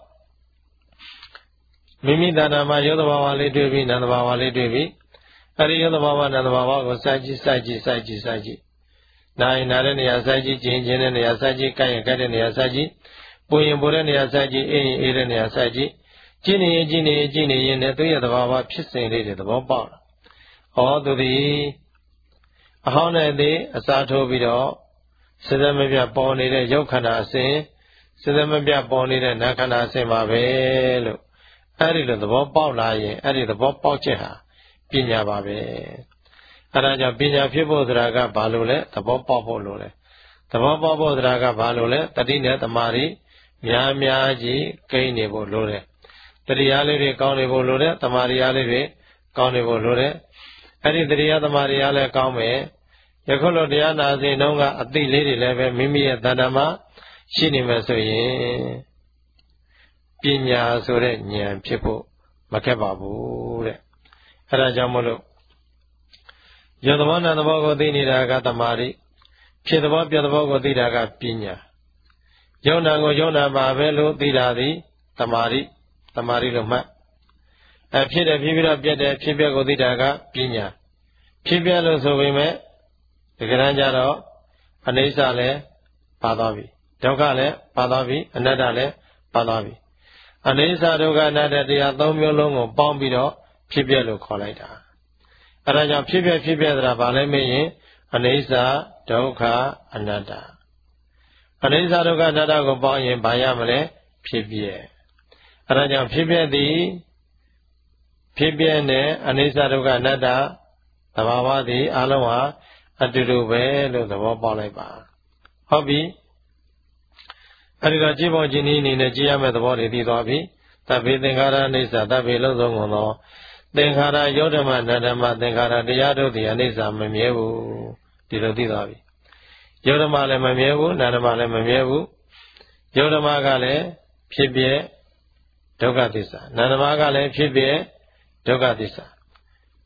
မိမိတဏ္ဍာမှာယုတ်တဘာဝလေးတွေ့ပြီးနန္တဘာဝလေးတွေ့ပြီးအဲ့ဒီယုတ်တဘာဝနန္တဘာဝကိုစိုက်ကြည့်နာရင်နာတဲ့နေရာစိုက်ကြည့်ကျင်တဲ့နေရာစိုက်ကြည့်ကိုက်ရင်ကိုက်တဲ့နေရာစိုက်ကြည့်ပူရင်ပူတဲ့နေရာစိုက်ကြည့်အေးရင်အေးတဲ့နေရာစိုက်ကြည့်ကျင်နေရင်နဲ့သူ့ရဲ့သဘာဝဖြစ်စဉ်လေးတွေသဘောပေါက်လာဟောသူသည်အဟောင်းနဲ့အသေးအစားထိုးပြီးတော့စသမပြပေါ်နေတဲ့ရုပ်ခန္ဓာအစဉ်စသမပြပေါ်နေတဲ့နာခန္ဓာအစဉ်ပါပဲလို့အဲ့ဒီလိုသဘောပေါက်လာရင်အဲ့ဒီသဘောပေါက်ချက်ဟာပညာပါပဲအဲ့ဒါကြောင့်ပညာဖြစ်ဖို့ဆိုတာကဘာလို့လဲသဘောပေါက်ဖို့လို့လဲသဘောပေါက်ဖို့ဆိုတာကဘာလို့လဲတတိနဲ့တမာရီများကြီးကိန်းနေဖို့လို့တယ်တတိယလေးတွေကောင်းနေဖို့လို့တယ်တမာရီလေးတွေကောင်းနေဖို့လို့တယ်အဲ့ဒီတတိယတမာရီလည်းကောင်းမယ်ယခုလိုတရားနာစဉ်တုန်းကအသိလေးတွေလည်းပဲမိမိရဲ့တဏ္ဍာမှာရှိနေမယ်ဆိုရင်ပညာဆိုတဲ့ဉာဏ်ဖြစ်ဖို့မခက်ပါဘူးတဲ့အဲ့ဒါကြောင့်မို့လို့ယုတ်သဘောနာသဘောကိုသိနေတာကတမာရီဖြစ်သဘောပြတ်သဘောကိုသိတာကပညာယုံနာကိုယုံနာပါပဲလို့သိတာသည်တမာရီလို့မှတ်ဖြစ်တယ်ဖြစ်ပြီးတော့ပြတ်တယ်ဖြစ်ပြက်ကိုသိတာကပညာဖြစ်ပြက်လို့ဆိုပေမဲ့ဒီကရန်ကြတော့အနိစ္စလည်းပါသွားပြီဒုက္ခလည်းပါသွားပြီအနတ္တလည်းပါသွားပြီအနိစ္စဒုက္ခအနတ္တတရား၃မျိုးလုံးကိုပေါင်းပြီးတော့ဖြစ်ပြက်လို့ခေါ်လိုက်တာအဲဒါကြောင့်ဖြစ်ပြက်ဆိုတာဘာလဲမေးရင်အနိစ္စဒုက္ခအနတ္တအနိစ္စဒုက္ခအနတ္တကိုပေါင်းရင်ဘာရမလဲဖြစ်ပြက်အဲဒါကြောင့်ဖြစ်ပြက်သည်ဖြစ်ပြက်နဲ့အနိစ္စဒုက္ခအနတ္တသဘာဝသည်အလုံးဟာအတူတူပဲလို့သဘောပေါက်လိုက်ပါဟုတ်ပြီအဲဒီတော့ကြည့်ဖို့ခြင်းနည်းအနေနဲ့ကြည့်ရမယ့်သဘောတွေသိသွားပြီတဗ္ဗေသင်္ခါရအနိစ္စတဗ္ဗေလုံးစုံကုန်သောသင်္ခါရယုတ်ဓမ္မနတ္တမသင်္ခါရတရားတို့သည်အနိစ္စမမြဲဘူးဒီလိုသိသွားပြီယုတ်ဓမ္မလည်းမမြဲဘူးနတ္တမလည်းမမြဲဘူးယုတ်ဓမ္မကလည်းဖြစ်ပြဒုက္ခသစ္စာနတ္တမကလည်းဖြစ်ပြဒုက္ခသစ္စာ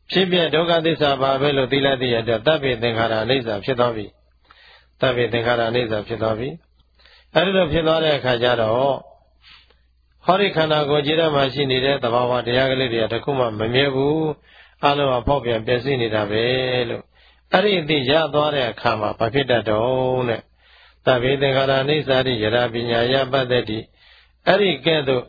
ဖြစ်ပြဒုက္ခသစ္စာပါပဲလို့သိလိုက်တဲ့အတွက်တပ်ပိသင်္ခါရအနိစ္စဖြစ်သွားပြီတပ်ပိသင်္ခါရအနိစ္စဖြစ်သွားပြီအဲဒီလိုဖြစ်သွားတဲ့အခါကျတော့ဟောဒီခန္ဓာကိုယ်ကြီးထဲမှာရှိနေတဲ့သဘာဝတရားကလေးတွေကတခုမှမမြဲဘူးအလုံးအဖောက်ပြန်ပျက်စီးနေတာပဲလို့အဲ့ဒီအသိရသွားတဲ့အခါမှာဘာဖြစ်တတ်တော့တဲ့သဗ္ဗေသင်္ခါရအနိစ္စတိယရာပညာယပတ္တိအဲ့ဒီကဲ့သို့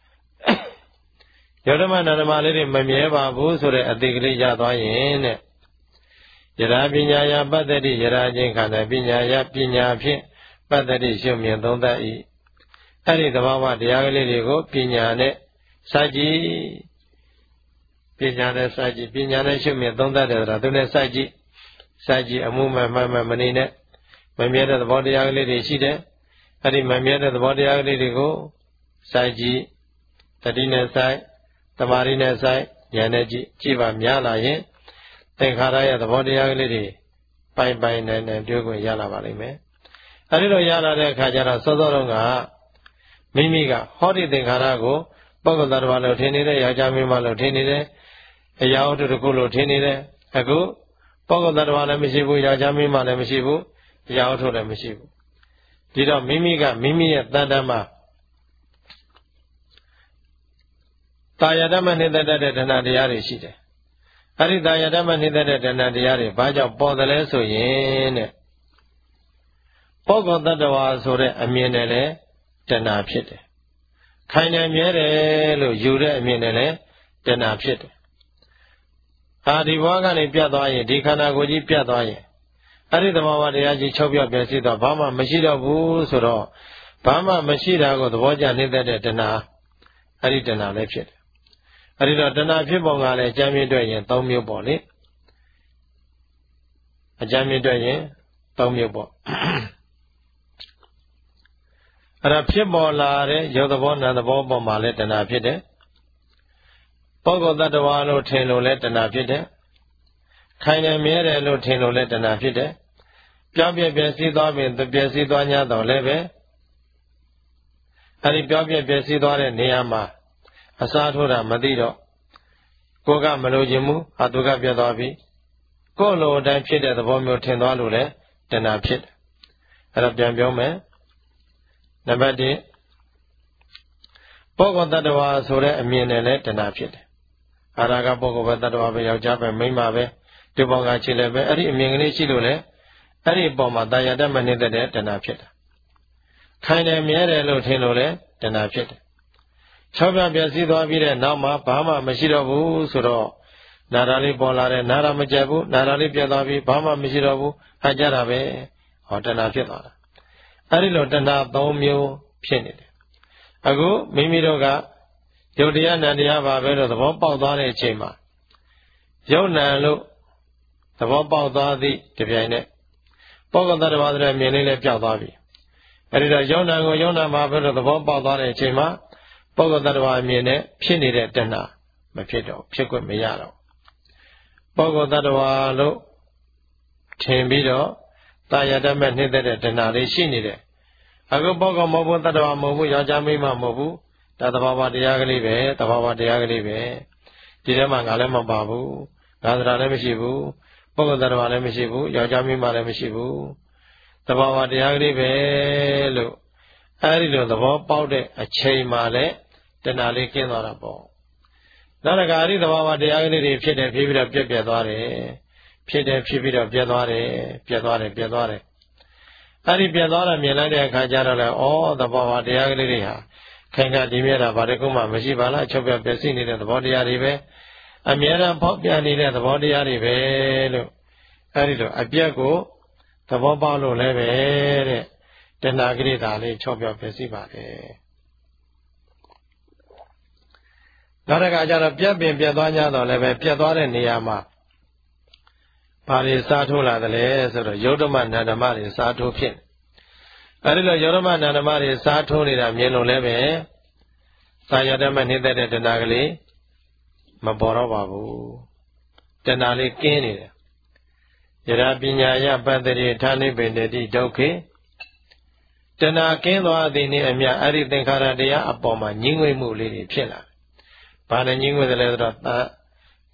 ယောဓမနာဓမ္မလေးတွေမမြဲပါဘူးဆိုတဲ့အသိကလေးရသွားရင်တဲ့ယရာပညာယပတ္တိယရာချင်းခန္ဓာပညာယပညာဖြင့်ပတ္တိရှုမြင်သုံးသပ်၏အဲ့ဒီသဘာဝတရားကလေးတွေကိုပညာနဲ့စာကြည့်ပညာနဲ့စာကြည့်ပညာနဲ့ရှုမြင်သုံးသပ်တယ်ဆိုတာသူနဲ့စာကြည့်အမှုမှန်မှန်မနေနဲ့မမြဲတဲ့သဘောတရားကလေးတွေရှိတယ်အဲ့ဒီမမြဲတဲ့သဘောတရားကလေးတွေကိုစာကြည့်တတိနဲ့စာသမာဓိနဲ့စာဉာဏ်နဲ့ကြည့်ပါများလာရင်သင်္ခါရရဲ့သဘောတရားကလေးတွေပိုင်နိုင်တွေ့ခွင့်ရလာပါလိမ့်မယ်အဲ့ဒီလိုရလာတဲ့အခါကျတော့စောစောတုန်းကမိမိကဟောဒီသင်္ခါရကိုပုဂ္ဂိုလ်သတ္တဝါလို့ထင်နေတယ်ယောက်ျားမင်းမလို့ထင်နေတယ်အရာဝတ္ထုတစ်ခုလို့ထင်နေတယ်အခုပုဂ္ဂိုလ်သတ္တဝါလည်းမရှိဘူးယောက်ျားမင်းမလည်းမရှိဘူးအရာဝတ္ထုလည်းမရှိဘူးဒီတော့မိမိကမိမိရဲ့တဏ္ဍာမှာတာယတမနှိမ့်သက်တဲ့တဏ္ဍာတရားတွေရှိတယ်အဲ့ဒီတာယတမနှိမ့်သက်တဲ့တဏ္ဍာတရားတွေဘာကြောင့်ပေါ်တယ်လဲဆိုရင်တဲ့ပုဂ္ဂိုလ်သတ္တဝါဆိုတဲ့အမြင်နဲ့လည်းတဏှာဖြစ်တယ်။ခိုင်နေမြဲတယ်လို့ယူတဲ့အမြင်နဲ့လည်းတဏှာဖြစ်တယ်။ဒီဘဝကနေပြတ်သွားရင်ဒီခန္ဓာကိုယ်ကြီးပြတ်သွားရင်အဲ့ဒီသဘာဝတရားကြီးချုပ်ပြောက်ပြည့်စည်တော့ဘာမှမရှိတော့ဘူးဆိုတော့ဘာမှမရှိတာကိုသဘောကျနေတဲ့တဏှာအဲ့ဒီတဏှာလည်းဖြစ်တယ်။အဲ့ဒီတော့တဏှာဖြစ်ပုံကလည်းအကျမ်းမြင့်တွေ့ရင်၃မျိုးပေါ့လေ။အကျမ်းမြင့်တွေ့ရင်၃မျိုးပေါ့။အဲ့ဒါဖြစ်ပေါ်လာတဲ့ရုပ်သဘောနာမ်သဘောပေါ်မှာလည်းတဏှာဖြစ်တယ်ပုဂ္ဂိုလ်တ attva လို့ထင်လို့လည်းတဏှာဖြစ်တယ်ခိုင်နေမြဲတယ်လို့ထင်လို့လည်းတဏှာဖြစ်တယ်ပြောင်းပြပြစည်းသွားပြီပြည့်စည်သွား냐တော့လည်းပဲအဲ့ဒီပြောင်းပြပြစည်းသွားတဲ့နေရာမှာအစားထိုးတာမသိတော့ကိုယ်ကမလို့ခြင်းမူသူကပြတ်သွားပြီကိုယ်လိုအတိုင်းဖြစ်တဲ့သဘောမျိုးထင်သွားလို့လည်းတဏှာဖြစ်တယ်အဲ့တော့ပြန်ပြောမယ်နံပါတ်1ပုဂ္ဂိုလ်တ attva ဆိုတဲ့အမြင်နဲ့လည်းတဏှာဖြစ်တယ်အာရကပုဂ္ဂိုလ်ပဲတ attva ပဲယောက်ျားပဲမိန်းမပဲဒီဘောင်ကခြေလည်းပဲအဲ့ဒီအမြင်ကလေးရှိလို့လေအဲ့ဒီအပေါ်မှာတာယာတမနေတဲ့တဏှာဖြစ်တာခိုင်တယ်မြဲတယ်လို့ထင်လို့လည်းတဏှာဖြစ်တယ်၆ပြပြည့်စည်သွားပြီးတဲ့နောက်မှာဘာမှမရှိတော့ဘူးဆိုတော့နာရာလေးပေါ်လာတယ်နာရာမကြက်ဘူးနာရာလေးပြတ်သွားပြီးဘာမှမရှိတော့ဘူးဟန်ကြတာပဲဟောတဏှာဖြစ်သွားတာအဲ့ဒီလိုတဏှာ၃မျိုးဖြစ်နေတယ်အခုမိမိတို့ကယုတ်တရားနံတရားပါပဲလို့သဘောပေါက်သွားတဲ့အချိန်မှာယုတ်နံလို့သဘောပေါက်သွားသည့်တပြိုင်နက်ပုဂ္ဂိုလ်တ attva ဆိုတဲ့မြင်လေးလည်းပျောက်သွားပြီအဲ့ဒီတော့ယုတ်နံကိုယုတ်နံပါပဲလို့သဘောပေါက်သွားတဲ့အချိန်မှာပုဂ္ဂိုလ်တ attva မြင်နဲ့ဖြစ်နေတဲ့တဏှာမဖြစ်တော့ဖြစ်ခွင့်မရတော့ပုဂ္ဂိုလ်တ attva လို့ထင်ပြီးတော့တာယတမဲ့နှိမ့်တဲ့တဏှာလေးရှိနေတယ်အခုပုဂ္ဂိုလ်မဟုတ်ဘူးတ attva မဟုတ်ဘူးယောက်ျားမိန်းမမဟုတ်ဘူးဒါသဘာဝတရားကလေးပဲသဘာဝတရားကလေးပဲဒီထဲမှာငါလည်းမပါဘူးငါသရာလည်းမရှိဘူးပုဂ္ဂိုလ်တ attva လည်းမရှိဘူးယောက်ျားမိန်းမလည်းမရှိဘူးသဘာဝတရားကလေးပဲလို့အဲဒီလိုသဘောပေါက်တဲ့အချိန်မှလည်းတဏှာလေးကျင်းသွားတာပေါ့နောက်တစ်ခါအဲဒီသဘာဝတရားကလေးတွေဖြစ်တယ်ဖြစ်ပြီးတော့ပြက်သွားတယ်ဖြစ်တယ်ဖြစ်ပြီးတော့ပြက်သွားတယ်ပြက်သွားတယ်အဲ့ဒီပြက်သွားတာမြင်လိုက်တဲ့အခါကျတော့လေသဘာဝတရားကလေးတွေဟာခိုင်ခါဒီမြဲတာဘာတခုမှမရှိပါလားချုပ်ပြပြည့်စည်နေတဲ့သဘောတရားတွေပဲအမြဲတမ်းဖောက်ပြန်နေတဲ့သဘောတရားတွေပဲလို့အဲဒီလိုအပြက်ကိုသဘောပေါက်လို့လည်းပဲတဲ့တဏှာကိလေသာလေးချုပ်ပြပြည့်စည်ပါတယ်နောက်တစ်ခါကျတော့ပြက်ပင်သွား냐တော့လည်းပဲပြက်သွားတဲ့နေရာမှာဘာတွေစားထိုးလာတယ်လဲဆိုတော့ယုတ်ဓမ္မနန္ဓမတွေစားထိုးဖြစ်အဲဒီလိုယုတ်ဓမ္မနန္ဓမတွေစားထိုးနေတာမြင်လို့လည်းပဲသာယတမနှိမ့်တဲ့တဏှာကလေးမပေါ်တော့ပါဘူးတဏှာလေးကင်းနေတယ်ယရာပညာယပတ္တိဌာနိပိတတိဒုက္ခေတဏှာကင်းသွားသည်နှင့်အမျှအဲ့ဒီသင်္ခါရတရားအပေါ်မှာညှင်းငွေ့မှုလေးတွေဖြစ်လာဘာနဲ့ညှင်းငွေ့တယ်လဲဆိုတော့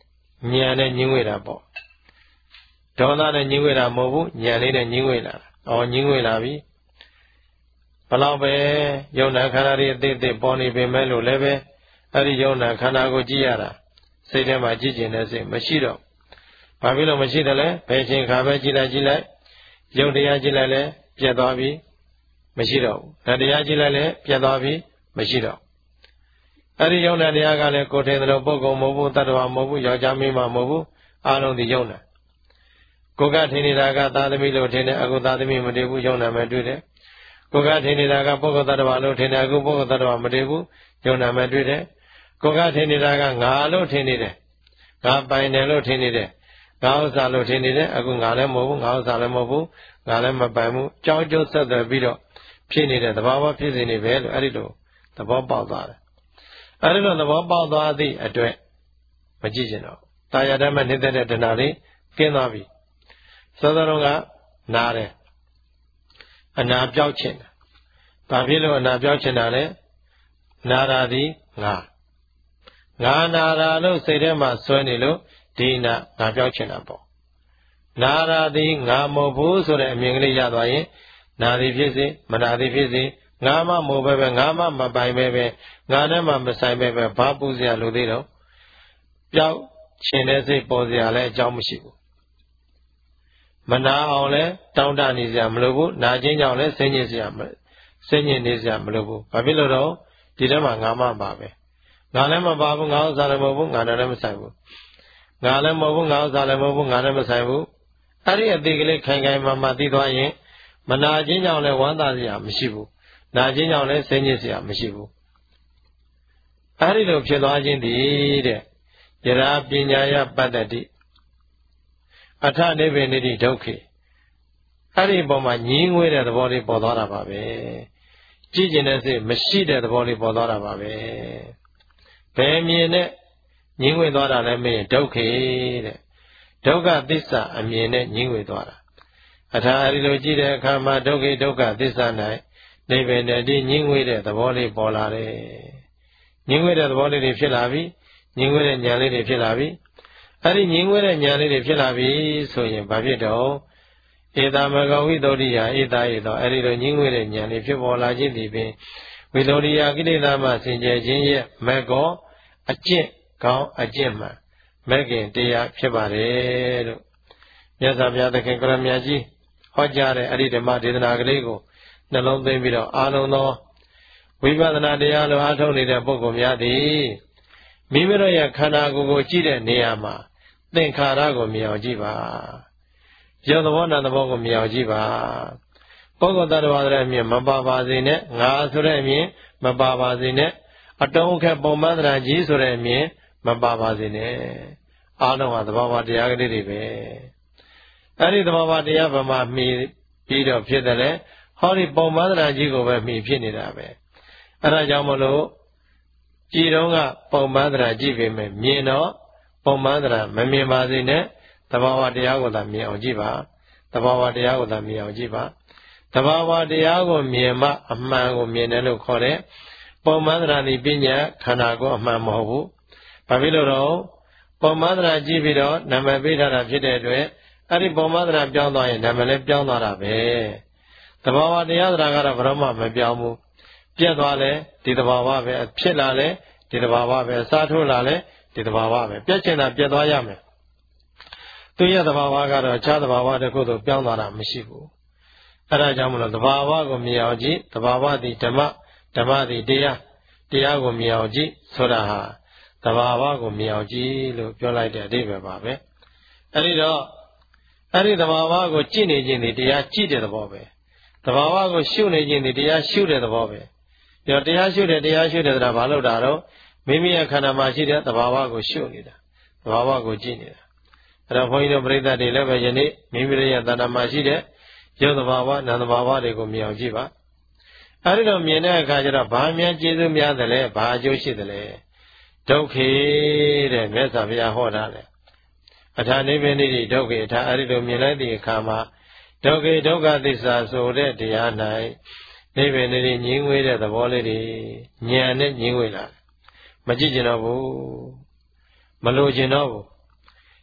ညာနဲ့ညင်းဝေတာပေါ့ဒေါသနဲ့ညင်းဝေတာမဟုတ်ဘူးညာလေးနဲ့ညင်းဝေလာညင်းဝေလာပြီဘလောက်ပဲယုံနာခန္ဓာတွေအသေးသေးပေါ်နေပေမဲ့လို့လည်းပဲအဲ့ဒီယုံနာခန္ဓာကိုကြည့်ရတာစိတ်ထဲမှာကြည့်ကျင်တဲ့စိတ်မရှိတော့ဘာဖြစ်လို့မရှိတယ်လဲဘယ်ချိန်ခါပဲကြည့်လိုက်ယုံတရားကြည့်လိုက်လဲပြတ်သွားပြီမရှိတော့ဘူးတရားကြည့်လိုက်လဲပြတ်သွားပြီမရှိတော့အဲ့ဒီယုံနာတရားကလည်းကိုယ်ထင်တယ်လို့ပုဂ္ဂိုလ်မဟုတ်ဘူးတ attva မဟုတ်ဘူးယောက်ျားမိန်းမမဟုတ်ဘူးအားလုံးဒီယုံနာကိုယ်ကထင်နေတာကသာသမီလို့ထင်တယ်အခုသာသမီမတည်ဘူးယုံနာမဲ့တွေ့တယ်ကိုယ်ကထင်နေတာကပုဂ္ဂိုလ်တ attva လို့ထင်တယ်အခုပုဂ္ဂိုလ်တ attva မတည်ဘူးယုံနာမဲ့တွေ့တယ်ကိုယ်ကထင်နေတာကငါလို့ထင်နေတယ်ငါပိုင်တယ်လို့ထင်နေတယ်ငါဥစ္စာလို့ထင်နေတယ်အခုငါလည်းမဟုတ်ဘူးငါဥစ္စာလည်းမဟုတ်ဘူးငါလည်းမပိုင်ဘူးကြောင်းကျိုးဆက်သွယ်ပြီးတော့ဖြစ်နေတဲ့သဘာဝဖြစ်စဉ်တွေပဲလို့အဲ့ဒီလိုသဘောပေါက်သွားတယ်အဲ့ဒီလိုသဘောပေါက်သွားသည့်အတွက်မကြည့်ကျင်တော့တာယာဓမ္မနေတဲ့တဏှာလေးကင်းသွားပြီသောသောတော်ကနားတယ်အနာပြောက်ချင်တယ်ဘာဖြစ်လို့အနာပြောက်ချင်တာလဲနာရာသည်ငါနာရာလို့စိတ်ထဲမှာစွဲနေလို့ဒီနာငါပြောက်ချင်တာပေါ့နာရာသည်ငါမဟုတ်ဘူးဆိုတဲ့အမြင်ကလေးရသွားရင်နာသည်ဖြစ်စေမနာသည်ဖြစ်စေငါမှမဟုတ်ပဲငါမှမပိုင်ပဲငါနဲ့မှမဆိုင်ပဲဘာပူစရာလိုသေးတော့ပြောက်ချင်တဲ့စိတ်ပေါ်စရာလည်းအကြောင်းမရှိဘူးမနာအောင်လဲတောင်းတနေစရာမလိုဘူးနာခြင်းကြောင့်လဲစိတ်ညစ်နေစရာမလိုဘူးဘာဖြစ်လို့တော့ဒီထဲမှာငါမှပါပဲငါလည်းမပါဘူးငါဥစ္စာလည်းမဟုတ်ဘူးငါနဲ့လည်းမဆိုင်ဘူးငါလည်းမဟုတ်ဘူးငါဥစ္စာလည်းမဟုတ်ဘူးငါနဲ့မဆိုင်ဘူးအဲ့ဒီအသေးကလေးခိုင်ခိုင်မာမာသိသွားရင်မနာခြင်းကြောင့်လည်းဝမ်းသာစရာမရှိဘူးနာခြင်းကြောင့်လည်းစိတ်ညစ်စရာမရှိဘူးအဲ့ဒီလိုဖြစ်သွားခြင်းတည်းတဲ့ယရာပညာယပတ္တတိအထနိဗ္ဗေနိတိဒုက္ခေအဲ့ဒီပုံမှာညင်းငွေတဲ့သဘောလေးပေါ်သွားတာပါပဲကြည့်ကျင်တဲ့စိတ်မရှိတဲ့သဘောလေးပေါ်သွားတာပါပဲဘယ်မြင်နဲ့ညင်းငွေသွားတာလဲမင်းဒုက္ခေတဲ့ဒုက္ခသစ္စာအမြင်နဲ့ညင်းငွေသွားတာအထာအဲ့ဒီလိုကြည့်တဲ့အခါမှာဒုက္ခေဒုက္ခသစ္စာ၌နိဗ္ဗေနတိညင်းငွေတဲ့သဘောလေးပေါ်လာတယ်ညင်းငွေတဲ့သဘောလေးတွေဖြစ်လာပြီညင်းငွေတဲ့ဉာဏ်လေးတွေဖြစ်လာပြီအဲ့ဒီညင်းငွေတဲ့ဉာဏ်လေးတွေဖြစ်လာပြီဆိုရင်ဘာဖြစ်တော့ဧတမဂဝိသုဒ္ဓိယဧတဧသောအဲ့ဒီလိုညင်းငွေတဲ့ဉာဏ်လေးဖြစ်ပေါ်လာခြင်းဒီပင်ဝိသုဒ္ဓိယကိလေသာမှစင်ကြယ်ခြင်းရဲ့မကောအကျင့်ကောင်းအကျင့်မှမဲ့ခင်တရားဖြစ်ပါတယ်လို့မြတ်စွာဘုရားသခင်ကရမြတ်ကြီးဟောကြားတဲ့အဲ့ဒီဓမ္မဒေသနာကလေးကိုနှလုံးသွင်းပြီးတော့အာလုံးသောဝိပဿနာတရားလိုအားထုတ်နေတဲ့ပုဂ္ဂိုလ်များသည်မိမိတို့ရဲ့ခန္ဓာကိုယ်ကိုကြည့်တဲ့နေရာမှာသင်္ခါရကိုမြင်အောင်ကြည့်ပါရုပ်သဘောနာသဘောကိုမြင်အောင်ကြည့်ပါပုဂ္ဂိုလ်တ attva တဲ့အမြင်မပါပါစေနဲ့ငါဆိုတဲ့အမြင်မပါပါစေနဲ့အတုံးခက်ပုံမှန်တရားကြီးဆိုတဲ့အမြင်မပါပါစေနဲ့အားလုံးဟာသဘာဝတရားကလေးတွေပဲအဲ့ဒီသဘာဝတရားဗမာမှီပြီးတော့ဖြစ်တယ်လေဟောဒီပုံမှန်တရားကြီးကိုပဲမှီဖြစ်နေတာပဲအဲ့ဒါကြောင့်မလို့ကြည်တော့ကပုံမှန်တရားကြည့်ပေမဲ့မြင်တော့ပုံမှန်တရားမမြင်ပါစေနဲ့သဘာဝတရားကိုသာမြင်အောင်ကြည့်ပါသဘာဝတရားကိုသာမြင်အောင်ကြည့်ပါသဘာဝတရားကိုမြင်မှအမှန်ကိုမြင်တယ်လို့ခေါ်တဲ့ပုံမှန်တရားဒီပညာခန္ဓာကိုအမှန်မဟုတ်ဘူးဘာဖြစ်လို့တော့ပုံမှန်တရားကြည့်ပြီးတော့နာမည်ပေးထားတာဖြစ်တဲ့အတွက်အဲ့ဒီပုံမှန်တရားပြောင်းသွားရင်နာမည်လည်းပြောင်းသွားတာပဲသဘာဝတရားဆိုတာကတော့ဘယ်တော့မှမပြောင်းဘူးပြတ်သွားလဲဒီသဘာဝပဲဖြစ်လာလဲဒီသဘာဝပဲအစားထိုးလာလဲဒီသဘာဝပဲပြတ်ချင်တာပြတ်သွားရမယ်သူရဲ့သဘာဝကတော့အခြားသဘာဝတစ်ခုသို့ပြောင်းသွားတာမရှိဘူးအဲ့ဒါကြောင့်မလို့သဘာဝကိုမြင်အောင်ကြည့်သဘာဝသည်ဓမ္မဓမ္မသည်တရားကိုမြင်အောင်ကြည့်ဆိုတာဟာသဘာဝကိုမြင်အောင်ကြည့်လို့ပြောလိုက်တဲ့အဓိပ္ပာယ်ပါပဲအဲ့ဒီတော့အဲ့ဒီသဘာဝကိုကြည့်နေခြင်းဒီတရားကြည့်တဲ့သဘောပဲသဘာဝကိုရှုနေခြင်းဒီတရားရှုတဲ့သဘောပဲပြောတရားရှုတယ်ဆိုတာဘာလို့တာတော့မိမိရဲ့ခန္ဓာမှာရှိတဲ့သဘာဝကိုရှုနေတာသဘာဝကိုကြည့်နေတာအဲ့တော့ဘုန်းကြီးတို့ပြိဿတွေလည်းပဲယနေ့မိမိရဲ့တဏ္ဍာမှာရှိတဲ့ရုပ်သဘာဝနာမ်သဘာဝတွေကိုမြင်အောင်ကြည့်ပါအဲ့ဒီတော့မြင်တဲ့အခါကျတော့ဘာများကျေးဇူးများတယ်လဲဘာအကျိုးရှိတယ်လဲဒုက္ခေတဲ့မြတ်စွာဘုရားဟောတာလေအထာနိဗ္ဗာန်တိဒုက္ခေအထာအဲ့ဒီလိုမြင်လိုက်တဲ့အခါမှာဒုက္ခေဒုက္ခသစ္စာဆိုတဲ့တရား၌နိဗ္ဗာန်တိညင်းဝေးတဲ့သဘောလေးတွေဉာဏ်နဲ့ညင်းဝေးလာမကြည့်ကျင်တော့ဘူးမလိုကျင်တော့ဘူး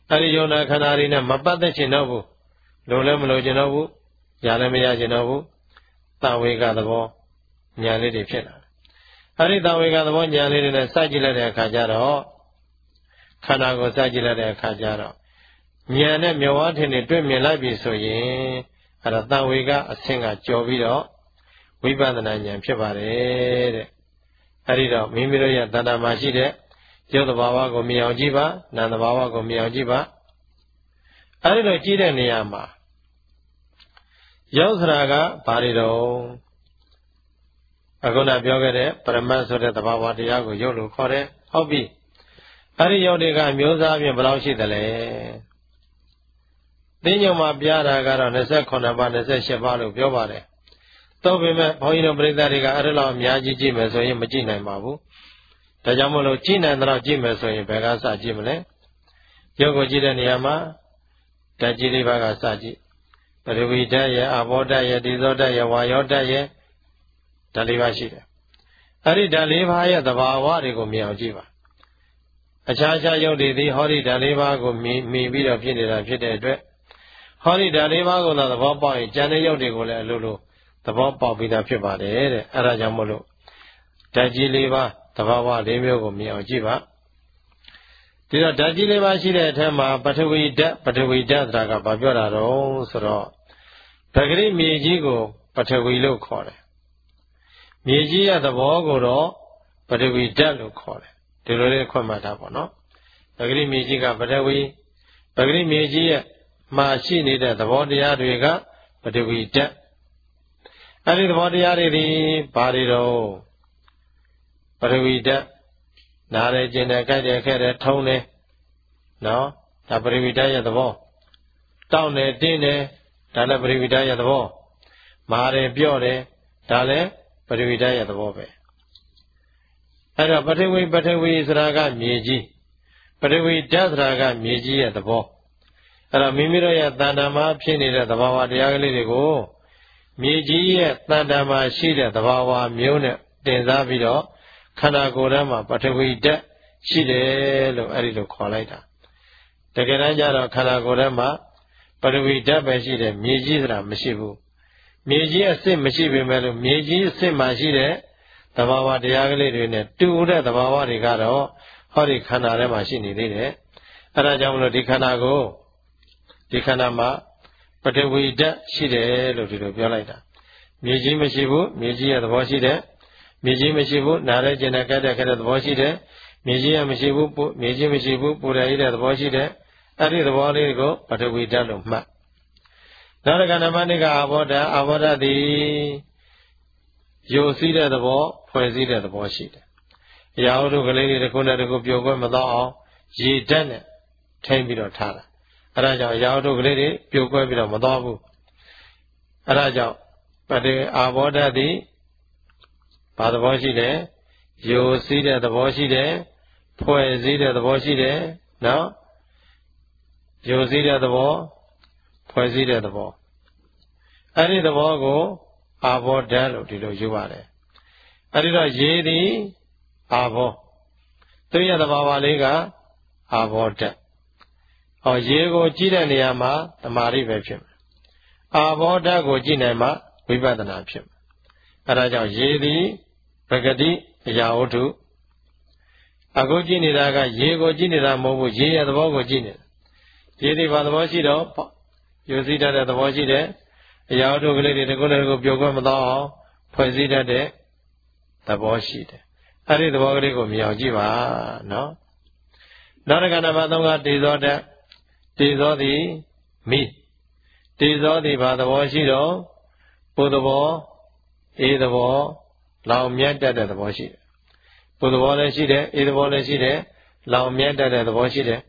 အဲ့ဒီယုံနာခန္ဓာတွေနဲ့မပတ်သက်ချင်တော့ဘူးလိုလည်းမလိုချင်တော့ဘူးရလည်းမရချင်တော့ဘူးတဝေကသဘောဉာဏ်လေးတွေဖြစ်လာအဲ့ဒီတဝေကသဘောဉာဏ်လေးတွေနဲ့စကြည့်လိုက်တဲ့အခါကျတော့ခန္ဓာကိုစကြည့်လိုက်တဲ့အခါကျတော့ဉာဏ်နဲ့မျက်ဝါးထင်နေတွေ့မြင်လိုက်ပြီဆိုရင်အဲ့ဒါတဝေကအဆင့်ကကျော်ပြီးတော့ဝိပဿနာဉာဏ်ဖြစ်ပါတယ်တဲ့အဲ့ဒီတော့မိမိတို့ရဲ့တဏ္ဍာမှာရှိတဲ့ရုပ်သဘာဝကိုမြင်အောင်ကြည့်ပါနာမ်သဘာဝကိုမြင်အောင်ကြည့်ပါအဲ့ဒီလိုကြည့်တဲ့နေရာမှာရုပ်ဆိုတာကဘာတွေတော့အခုနပြောခဲ့တဲ့ပရမတ်ဆိုတဲ့သဘာဝတရားကိုရုပ်လို့ခေါ်တယ်ဟုတ်ပြီအဲ့ဒီရုပ်တွေကမျိုးစားဖြင့်ဘယ်လောက်ရှိသလဲသိညုံမှာပြတာကတော့28ပါး28ပါးလို့ပြောပါတယ်သို့ပေမဲ့ဘုန်းကြီးတို့ပြိဿတွေကအဲ့ဒီလောက်အများကြီးကြည့်မယ်ဆိုရင်မကြည့်နိုင်ပါဘူးဒါကြောင့်မို့လို့ကြည့်နိုင်တော့ကြည့်မယ်ဆိုရင်ဘယ်ကစကြည့်မလဲရုပ်ကိုကြည့်တဲ့နေရာမှာဓာတ်ကြီးလေးပါးကစကြည့်ပထဝီဓာတ်ရဲ့အာဘောဓာတ်ရဲ့ဒီဇောဓာတ်ရဲ့ဝါယောဓာတ်ရဲ့ဓာတ်လေးပါးရှိတယ်အဲ့ဒီဓာတ်လေးပါးရဲ့သဘာဝတွေကိုမြင်အောင်ကြည့်ပါအခြားခြားရုပ်တွေသည်ဟောဒီဓာတ်လေးပါးကိုမြင်ပြီးတော့ဖြစ်နေတာဖြစ်တဲ့အတွက်ဟောဒီဓာတ်လေးပါးကိုသဘောပေါက်ရင်ကျန်တဲ့ရုပ်တွေကိုလည်းအလိုလိုသဘောပေါက်ပြီးသားဖြစ်ပါတယ်တဲ့အဲ့ဒါကြောင့်မို့လို့ဓာတ်ကြီးလေးပါးသဘာဝလေးမျိုးကိုမြင်အောင်ကြည့်ပါဒီတော့ဓာတ်ကြီးလေးပါးရှိတဲ့အထက်မှာပထဝီဓာတ်ဆိုတာကဘာပြောတာတော့ဆိုတော့ပဂရိမြေကြီးကိုပထဝီလို့ခေါ်တယ်မြေကြီးရဲ့သဘောကိုတော့ပထဝီဓာတ်လို့ခေါ်တယ်ဒီလိုလေးခွင့်မှတ်တာပေါ့နော်ပဂရိမြေကြီးကပထဝီပဂရိမြေကြီးရဲ့မှာရှိနေတဲ့သဘောတရားတွေကပထဝီဓာတ်အဲ့ဒီသဘောတရားတွေဒီဘာတွေတော့ပထဝီဓာတ်နားရကျင်တယ်ကြိုက်တယ်ခဲတယ်ထုံးတယ်နော်ဒါပထဝီဓာတ်ရဲ့သဘောတောင်းတယ်တင်းတယ်ဒါလည်းပထဝီဓာတ်ရဲ့သဘောမာတယ်ပြော့တယ်ဒါလည်းပထဝီဓာတ်ရဲ့သဘောပဲအဲ့တော့ပထဝီဆိုတာကမြေကြီးပထဝီဓာတ်ဆိုတာကမြေကြီးရဲ့သဘောအဲ့တော့မိမိတို့ရဲ့တဏ္ဍာမှာဖြစ်နေတဲ့သဘာဝတရားကလေးတွေကိုမြေကြီးရဲ့တဏ္ဍာမှာရှိတဲ့သဘာဝမျိုးနဲ့တင်စားပြီးတော့ခန္ဓာကိုယ်ထဲမှာပထဝီဓာတ်ရှိတယ်လို့အဲ့ဒီလိုခေါ်လိုက်တာတကယ်တမ်းကျတော့ခန္ဓာကိုယ်ထဲမှာပထဝီဓာတ်ပဲရှိတယ်မြေကြီးဆိုတာမရှိဘူးမြေကြီးအစစ်မရှိပေမဲ့လို့မြေကြီးအစစ်မှာရှိတဲ့သဘာဝတရားကလေးတွေနဲ့တူတဲ့သဘာဝတွေကတော့ဟောဒီခန္ဓာထဲမှာရှိနေသေးတယ်အဲ့ဒါကြောင့်မလို့ဒီခန္ဓာမှာပထဝီဓာတ်ရှိတယ်လို့ဒီလိုပြောလိုက်တာမြေကြီးမရှိဘူးမြေကြီးရဲ့သဘောရှိတယ်မြေကြီးမရှိဘူးနားရဲကျင်တဲ့ကဲတဲ့သဘောရှိတယ်မြေကြီးရမရှိဘူးမြေကြီးမရှိဘူးပူရရတဲ့သဘောရှိတယ်အဲ့ဒီသဘောလေးကိုပထဝီဓာတ်လို့မှတ်နောက်တစ်ခါနံပါတ်2ကအာဘောဓာတ်သည်ယိုစီးတဲ့သဘောဖွဲ့စည်းတဲ့သဘောရှိတယ်အရာဝတ္ထုကလေးတွေတစ်ခုနဲ့တစ်ခုပြိုကွဲမတော့အောင်ရေဓာတ်နဲ့ထိမ့်ပြီးတော့ထားတာအဲ့ဒါကြောင့်အရာဝတ္ထုကလေးတွေပြိုကွဲပြီးတော့မတော့ဘူးအဲ့ဒါကြောင့်အာဘောဓာတ်သည်ဘာသဘောရှိတယ်ယိုစီးတဲ့သဘောရှိတယ်ဖွဲ့စည်းတဲ့သဘောရှိတယ်နော်ယိုစီးတဲ့သဘောဖွဲ့စည်းတဲ့သဘောအဲ့ဒီသဘောကိုအာဘောဓာတ်လို့ဒီလိုယူပါတယ်အဲ့ဒီတော့ရေသည်အာဘောသူရဲ့သဘာဝလေးကအာဘောဓာတ်ရေကိုကြည့်တဲ့နေရာမှာသမာဓိပဲဖြစ်မယ်အာဘောဓာတ်ကိုကြည့်နိုင်မှဝိပဿနာဖြစ်မယ်အဲ့ဒါကြောင့်ရေသည်ပဂတိအရာဝတ္ထုအခုကြည့်နေတာကရေကိုကြည့်နေတာမဟုတ်ဘူးရေရဲ့သဘောကိုကြည့်နေတာရေဒီဘာသဘောရှိတော့ယိုစီးတတ်တဲ့သဘောရှိတယ်အရာဝတ္ထုကလေးတွေတကုနဲ့တကုပျော်ကွက်မတော့အောင်ဖွဲ့စည်းတတ်တဲ့သဘောရှိတယ်အဲ့ဒီသဘောကလေးကိုမြင်အောင်ကြည့်ပါနော်နောက်တစ်ခါနံပါတ်3ကတေဇောဓာတ်တေဇောသည်မိတေဇောသည်ဘာသဘောရှိတော့ပူသဘောအေးသဘောလောင်မြတ်တတ်တဲ့သဘောရှိတယ်ပူသဘောလည်းရှိတယ်အေးသဘောလည်းရှိတယ်လောင်မြတ်တတ်တဲ့သဘောရှိတယ်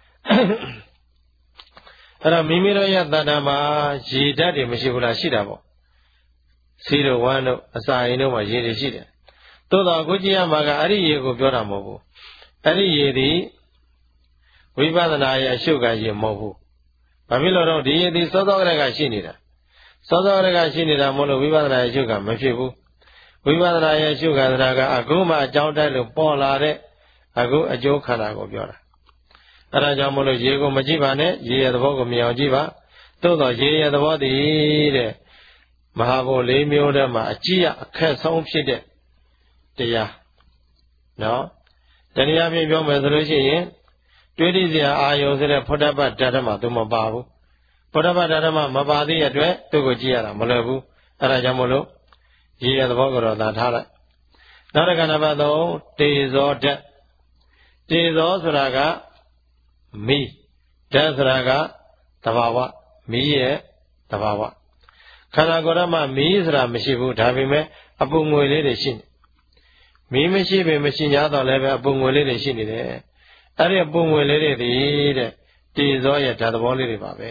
အဲ့တော့မိမိတို့ရဲ့တဏ္ဍာမှာရေဓာတ်တွေမရှိဘူးလားရှိတာပေါ့စီတို့ဝမ်းတို့အစာအိမ်တို့မှာရေတွေရှိတယ်သို့တော့အခုကြည့်ရမှာကအဲ့ဒီရေကိုပြောတာမဟုတ်ဘူးအဲ့ဒီရေသည်ဝိပဿနာရဲ့အရှုခံရေမဟုတ်ဘူးဘာဖြစ်လို့တော့ဒီရေသည်စောစောကတည်းကရှိနေတာစောစောကတည်းကရှိနေတာမဟုတ်လို့ဝိပဿနာရဲ့အရှုခံမဖြစ်ဘူးဝိပဿနာရဲ့အရှုခံဆိုတာကအခုမှအကြောင်းတိုက်လို့ပေါ်လာတဲ့အခုအကျိုးခန္ဓာကိုပြောတာအဲ့ဒါကြောင့်မလို့ရေကိုမကြည့်ပါနဲ့ရေရဲ့သဘောကိုမြင်အောင်ကြည့်ပါသို့တော့ရေရဲ့သဘောတည်းတဲ့မဟာဘု၄မျိုးထဲမှာအကြည့်ရအခက်ဆုံးဖြစ်တဲ့တရားနော်တရားပြပြောမယ်ဆိုလို့ရှိရင်တွေးတိစရာအာယုံဆိုတဲ့ဖုဒ္ဓဘတ်ဓာတ်မှာသူမပါဘူးဖုဒ္ဓဘတ်ဓာတ်မှာမပါသေးတဲ့အတွက်သူ့ကိုကြည့်ရတာမလွယ်ဘူးအဲ့ဒါကြောင့်မလို့ရေရဲ့သဘောကိုတော့သာထားလိုက်နောက်တစ်ခါနံပါတ်3တေဇောဓာတ်တေဇောဆိုတာကမီးဓာတ်ဆိုတာကသဘာဝမီးရဲ့သဘာဝခန္ဓာကိုယ်ထဲမှာမီးဆိုတာမရှိဘူးဒါပေမဲ့အပူငွေလေးတွေရှိနေမီးမရှိပေမရှိ냐တော့လည်းပဲအပူငွေလေးတွေရှိနေတယ်အဲ့ဒီအပူငွေလေးတွေဒီတဲ့တေဇောရဲ့ဓာတ်သဘောလေးတွေပါပဲ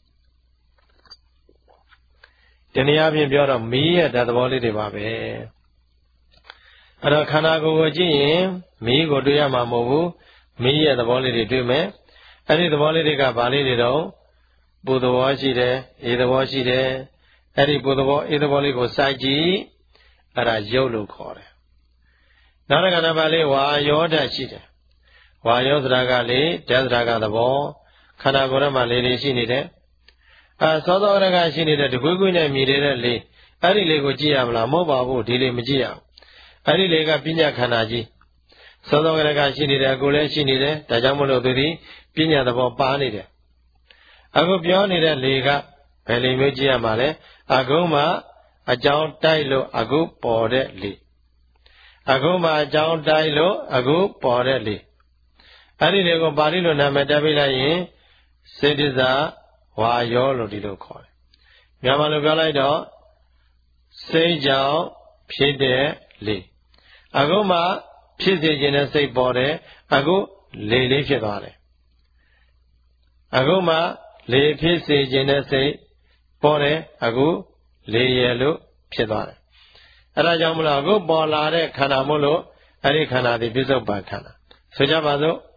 ဒီနေရာပြင်ပြောတော့မီးရဲ့ဓာတ်သဘောလေးတွေပါပဲအဲ့တော့ခန္ဓာကိုယ်ကိုကြည့်ရင်မီးကိုတွေ့ရမှာမဟုတ်ဘူးမီးရဲ့သဘောလေးတွေတွေ့မယ်အဲ့ဒီသဘောလေးတွေကဘာလေးတွေတော့ပူသဘောရှိတယ်အေးသဘောရှိတယ်အဲ့ဒီပူသဘောအေးသဘောလေးကိုစိုက်ကြည့်အဲ့ဒါရုပ်လို့ခေါ်တယ်နောက်တစ်ခါနံပါတ်လေးဝါယောဓာတ်ရှိတယ်ဝါယောဆိုတာကလေဓာတ်ဆိုတာကသဘောခန္ဓာကိုယ်ထဲမှာလေတွေရှိနေတယ်စောစောကတည်းကရှိနေတဲ့တကွေးကွေးနဲ့မြည်နေတဲ့လေအဲ့ဒီလေကိုကြည့်ရမလားမဟုတ်ပါဘူးဒီလေမကြည့်ရဘူးအဲ့ဒီလေကပညာခန္ဓာကြီးစောစောကတည်းကရှိနေတယ်ကိုယ်လည်းရှိနေတယ်ဒါကြောင့်မလို့သူဒီပညာသဘောပါနေတယ်အခုပြောနေတဲ့လေကဘယ်လေမျိုးကြည့်ရမှာလဲအခုမှအကြောင်းတိုက်လို့အခုပေါ်တဲ့လေအခုမှအကြောင်းတိုက်လို့အခုပေါ်တဲ့လေအဲ့ဒီလေကိုပါဠိလိုနာမည်တက်ပြလိုက်ရင်စေတဇာဝါယောလို့ဒီလိုခေါ်တယ်မြန်မာလိုပြောလိုက်တော့စိတ်ကြောင့်ဖြစ်တဲ့လေအခုမှဖြစ်စေခြင်းနဲ့စိတ်ပေါ်တယ်အခုလေလေးဖြစ်သွားတယ်အခုမှလေဖြစ်စေခြင်းနဲ့စိတ်ပေါ်တယ်အခုလေရယ်လို့ဖြစ်သွားတယ်အဲ့ဒါကြောင့်မလို့အခုပေါ်လာတဲ့ခန္ဓာမို့လို့အဲ့ဒီခန္ဓာဒီပြစ္ဆုတ်ပန်ခန္ဓာဆိုကြပါစို့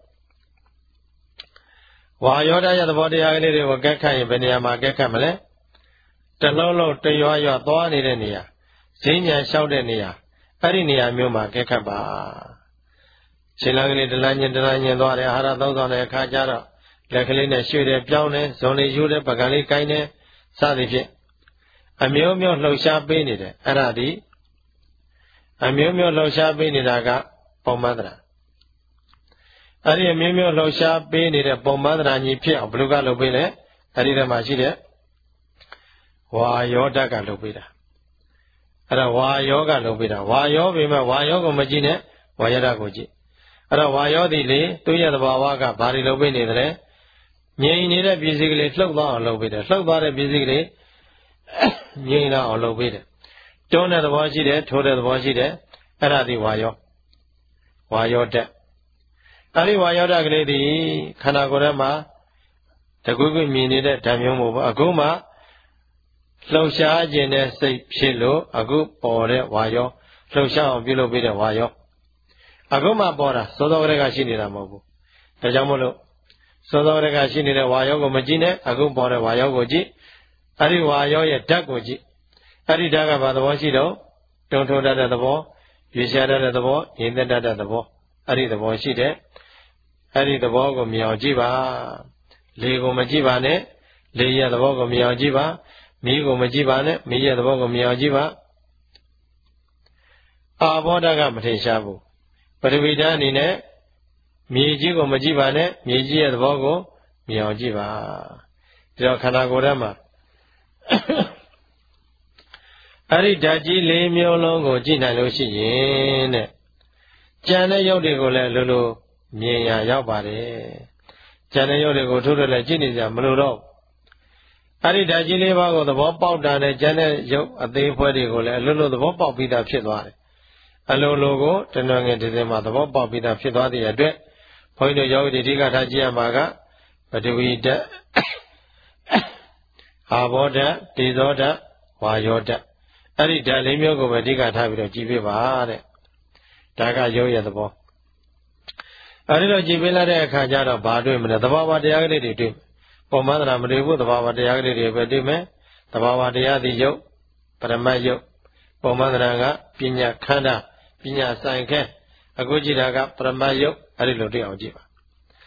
ဝါယောဓာတ်ရဲ့သဘောတရားကလေးတွေကိုကက်ခတ်ရင်ဘယ်နေရာမှာကက်ခတ်မလဲတလုံးလုံးတရွရွသွားနေတဲ့နေရာဈဉ္ညာလျှောက်တဲ့နေရာအဲ့ဒီနေရာမျိုးမှာကက်ခတ်ပါရှင်လာကလေးတလန်းချင်းသွားတယ်အာဟာရသုံးဆောင်တဲ့အခါကျတော့လက်ကလေးနဲ့ရွှေ့တယ်ပြောင်းတယ်ဇုံလေးယူတယ်ပကံလေးကိုင်းတယ်စသည်ဖြင့်အမျိုးမျိုးလှုပ်ရှားပေးနေတယ်အဲ့ဒါဒီအမျိုးမျိုးလှုပ်ရှားပေးနေတာကပုံမှန်သဏ္ဍာန်အဲ့ဒီအမျိုးမျိုးလှုပ်ရှားပေးနေတဲ့ပုံမှန်သဏ္ဍာန်ကြီးဖြစ်အောင်ဘယ်လိုကလုပ်ပေးလဲအဲ့ဒီထဲမှာရှိတဲ့ဝါယောဓာတ်ကလုပ်ပေးတာအဲ့ဒါဝါယောကလုပ်ပေးတာဝါယောပေမဲ့ဝါယောကိုမကြည့်နဲ့ဝါယဓာတ်ကိုကြည့်အဲ့တော့ဝါယောဒီလေသူ့ရဲ့သဘာဝကဘာတွေလုပ်ပေးနေသလဲငြိမ်နေတဲ့ပစ္စည်းကလေးလှုပ်သွားအောင်လုပ်ပေးတယ်လှုပ်သွားတဲ့ပစ္စည်းကလေးငြိမ်လာအောင်လုပ်ပေးတယ်တွန်းတဲ့သဘောရှိတယ်ထိုးတဲ့သဘောရှိတယ်အဲ့ဒါဒီဝါယောဓာတ်အဲ့ဒီဝါယောဓာတ်ကလေးဒီခန္ဓာကိုယ်ထဲမှာတကွေ့ကွေ့မြင်နေတဲ့ဓာတ်မျိုးမဟုတ်ဘူးအခုမှလှုပ်ရှားခြင်းနဲ့စိတ်ဖြစ်လို့အခုပေါ်တဲ့ဝါယောလှုပ်ရှားအောင်ပြုလုပ်ပေးတဲ့ဝါယောအခုမှပေါ်တာစောစောကတည်းကရှိနေတာမဟုတ်ဘူးဒါကြောင့်မို့လို့စောစောကတည်းကရှိနေတဲ့ဝါယောကိုမကြည့်နဲ့အခုပေါ်တဲ့ဝါယောကိုကြည့်အဲ့ဒီဝါယောရဲ့ဓာတ်ကိုကြည့်အဲ့ဒီဓာတ်ကဘာသဘောရှိတော့တွန်းထိုးတတ်တဲ့သဘောရွေ့ရှားတတ်တဲ့သဘောငြိမ်သက်တတ်တဲ့သဘောအဲ့ဒီသဘောရှိတဲ့အဲ့ဒီသဘောကိုမြင်အောင်ကြည့်ပါလေကိုမကြည့်ပါနဲ့လေရဲ့သဘောကိုမြင်အောင်ကြည့်ပါမီးကိုမကြည့်ပါနဲ့မီးရဲ့သဘောကိုမြင်အောင်ကြည့်ပါအာဘောဓာတ်ကမထင်ရှားဘူးပထဝီဓာတ်အနေနဲ့မြေကြီးကိုမကြည့်ပါနဲ့မြေကြီးရဲ့သဘောကိုမြင်အောင်ကြည့်ပါဒီတော့ခန္ဓာကိုယ်ထဲမှာအဲ့ဒီဓာတ်ကြီး၄မျိုးလုံးကိုကြည့်နိုင်လို့ရှိရင်တဲ့ကြံတဲ့ရုပ်တွေကိုလည်းလိုလိုမြင်ရရောက်ပါတယ်ကြံတဲ့ရုပ်တွေကိုထိုးထိုးလည်းကြည့်နေကြမလို့တော့အဲ့ဒီဓာတ်ကြီး၄ပါးကိုသဘောပေါက်တာနဲ့ကြံတဲ့ရုပ်အသေးဖွဲတွေကိုလည်းအလိုလိုသဘောပေါက်ပြီးသားဖြစ်သွားတယ်အလိုလိုကိုတဏှာငယ်ဒီစင်မှာသဘောပေါက်ပြီးသားဖြစ်သွားတဲ့အတွက်ဘုန်းကြီးတို့ယောဂီတွေအဓိကထားကြည့်ရမှာကပထဝီဓာတ်အာဘောဓာတ်တေဇောဓာတ်ဝါယောဓာတ်အဲ့ဒီဓာတ်၄မျိုးကိုပဲအဓိကထားပြီးတော့ကြည့်ပေးပါတဲ့ဒါကရုပ်ရဲ့သဘောအဲ့ဒီတော့ကြည့်ပေးလိုက်တဲ့အခါကျတော့ဘာတွေ့မလဲသဘာဝတရားကလေးတွေတွေ့ပုံမှန်သဏ္ဍာန်မတွေ့ဘူးသဘာဝတရားကလေးတွေပဲတွေ့မယ်သဘာဝတရားသည်ရုပ်ပရမတ်ရုပ်ပုံမှန်သဏ္ဍာန်ကပညာခန္ဓာပညာဆိုင်ခဲအခုကြည့်တာကပရမတ်ရုပ်အဲ့ဒီလိုတွေ့အောင်ကြည့်ပါ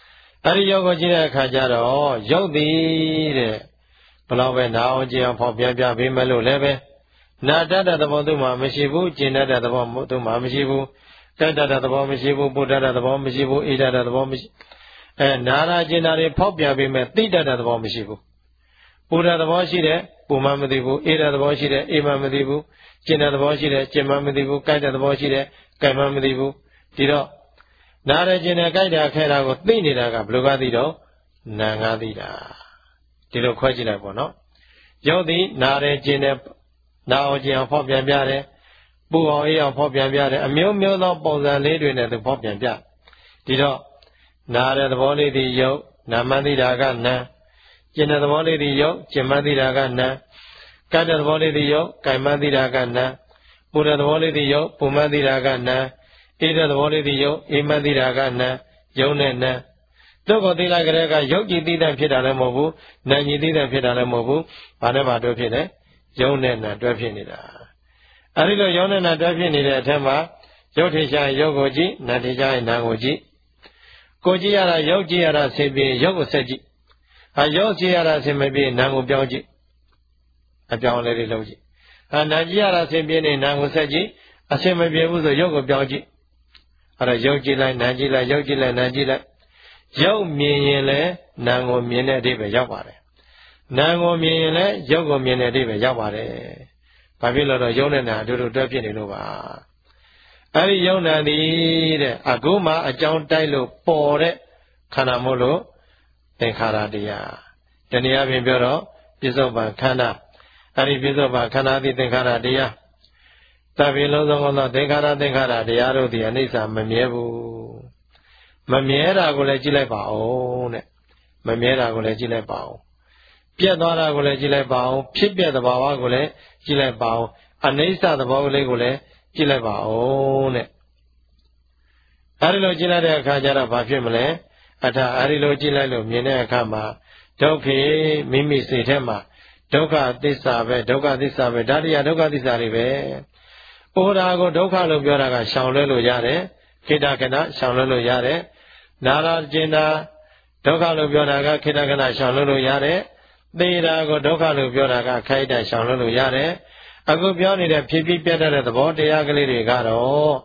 အဲ့ဒီရုပ်ကိုကြည့်တဲ့အခါကျတော့ရုပ်သည်တဲ့ဘလောက်ပဲနာအောင်ကြည့်အောင်ဖော်ပြပြပေးမယ်လို့လည်းပဲနာတတ်တဲ့သဘောသူမှမရှိဘူးကျင်တတ်တဲ့သဘောသူမှမရှိဘူးတက်တတ်တဲ့သဘောမရှိဘူးပုတ်တတ်တဲ့သဘောမရှိဘူးအေးတတ်တဲ့သဘောမရှိနာရာကျင်တာတွေဖောက်ပြပေးမယ်သိတတ်တဲ့သဘောမရှိဘူးပူတဲ့သဘောရှိတယ်ပူမှမသိဘူးအေးတဲ့သဘောရှိတယ်အေးမှမသိဘူးကျင်တဲ့သဘောရှိတယ်ကျင်မှမသိဘူးကြိုက်တဲ့သဘောရှိတယ်ကြိုက်မှမသိဘူးဒီတော့နာရကျင်တဲ့ကြိုက်တာခဲတာကိုသိနေတာကဘယ်လိုကသိတော့နာငါသိတာဒီလိုခွဲကြည့်လိုက်ပေါ့နော်ရုပ်သည်နာရကျင်တဲ့နာအောင်ကျင်အောင်ဖောက်ပြန်ပြတယ်ပူအောင်အေးအောင်ဖောက်ပြန်ပြတယ်အမျိုးမျိုးသောပုံစံလေးတွေနဲ့သူဖောက်ပြန်ပြဒီတော့နာတဲ့သဘောလေးသည်ရုပ်နာမသိတာကနာကျင်တဲ့သဘောလေးသည်ရုပ်ကျင်မှသိတာကနာကြိုက်တဲ့သဘောလေးသည်ရုပ်ကြိုက်မှသိတာကနာပူတဲ့သဘောလေးသည်ရုပ်ပူမှသိတာကနာအေးတဲ့သဘောလေးသည်ရုပ်အေးမှသိတာကနာယုံနဲ့နာတို့ကိုသိလိုက်ကြတဲ့ကရုပ်ကြည်သိတဲ့ဖြစ်တာလည်းမဟုတ်ဘူးနာကြည်သိတဲ့ဖြစ်တာလည်းမဟုတ်ဘူးဘာနဲ့မှတွဲဖြစ်လဲယုံနဲ့နာတွဲဖြစ်နေတာအဲဒီလိုယုံနဲ့နာတွဲဖြစ်နေတဲ့အထက်မှာရုပ်ထင်ရှားရုပ်ကိုကြည့်နာထင်ရှားနာကိုကြည့်ကိုကြည့်ရတာရုပ်ကြည့်ရတာဆင်ပြေရုပ်ကိုဆက်ကြည့်ရုပ်ကြည့်ရတာဆင်မပြေနာကိုပြောင်းကြည့်အပြောင်းလဲတွေလုပ်ကြည့်နာကြည့်ရတာဆင်ပြေနေနာကိုဆက်ကြည့်အဆင်မပြေဘူးဆိုရုပ်ကိုပြောင်းကြည့်အဲ့တော့ရုပ်ကြည့်လိုက်နာကြည့်လိုက်ရုပ်ကြည့်လိုက်နာကြည့်လိုက်ရုပ်မြင်ရင်လည်းနာကိုမြင်တဲ့အဓိပ္ပာယ်ရောက်ပါတယ်နာကိုမြင်ရင်လည်းရုပ်ကိုမြင်တဲ့အဓိပ္ပာယ်ရောက်ပါတယ်ဘာဖြစ်လို့တော့ရုပ်နဲ့နာအတူတူတွဲဖြစ်နေလို့ပါအဲ့ဒီရုပ်နာသည်တဲ့အခုမှအကြောင်းတိုက်လို့ပေါ်တဲ့ခန္ဓာမို့လို့သင်္ခါရတရားတနည်းအားဖြင့်ပြောတော့ပြစ္ဆုတ်ပံခန္ဓာအဲ့ဒီပြစ္ဆုတ်ပံခန္ဓာသည်သင်္ခါရတရားတပိလုံးစုံသောသင်္ခါရတရားတို့သည်အနိစ္စမမြဲဘူးမမြဲတာကိုလည်းကြည့်လိုက်ပါဦးတဲ့မမြဲတာကိုလည်းကြည့်လိုက်ပါဦးပြတ်သွားတာကိုလည်းကြည့်လိုက်ပါဦးဖြစ်ပြသဘာဝကိုလည်းကြည့်လိုက်ပါဦးအနိစ္စသဘောလေးကိုလည်းကြည့်လိုက်ပါဦးတဲ့အဲဒီလိုကြည့်လိုက်တဲ့အခါကျတော့ဘာဖြစ်မလဲအဲဒီလိုကြည့်လိုက်လို့မြင်တဲ့အခါမှာဒုက္ခေမိမိစိတ်ထဲမှာဒုက္ခသစ္စာပဲဒါတရားဒုက္ခသစ္စာတွေပဲဩရာကိုဒုက္ခလို့ပြောတာကရှောင်လွဲလို့ရတယ်ခေတ္တခဏရှောင်လွဲလို့ရတယ်နာရာကျင်တာဒုက္ခလို့ပြောတာကခေတ္တခဏရှောင်လွဲလို့ရတယ်သေတာကိုဒုက္ခလို့ပြောတာကခိုက်တဲ့ရှောင်လွဲလို့ရတယ်အခုပြောနေတဲ့ဖြစ်ပြီးပြတ်တဲ့သဘောတရားကလေးတွေကတော့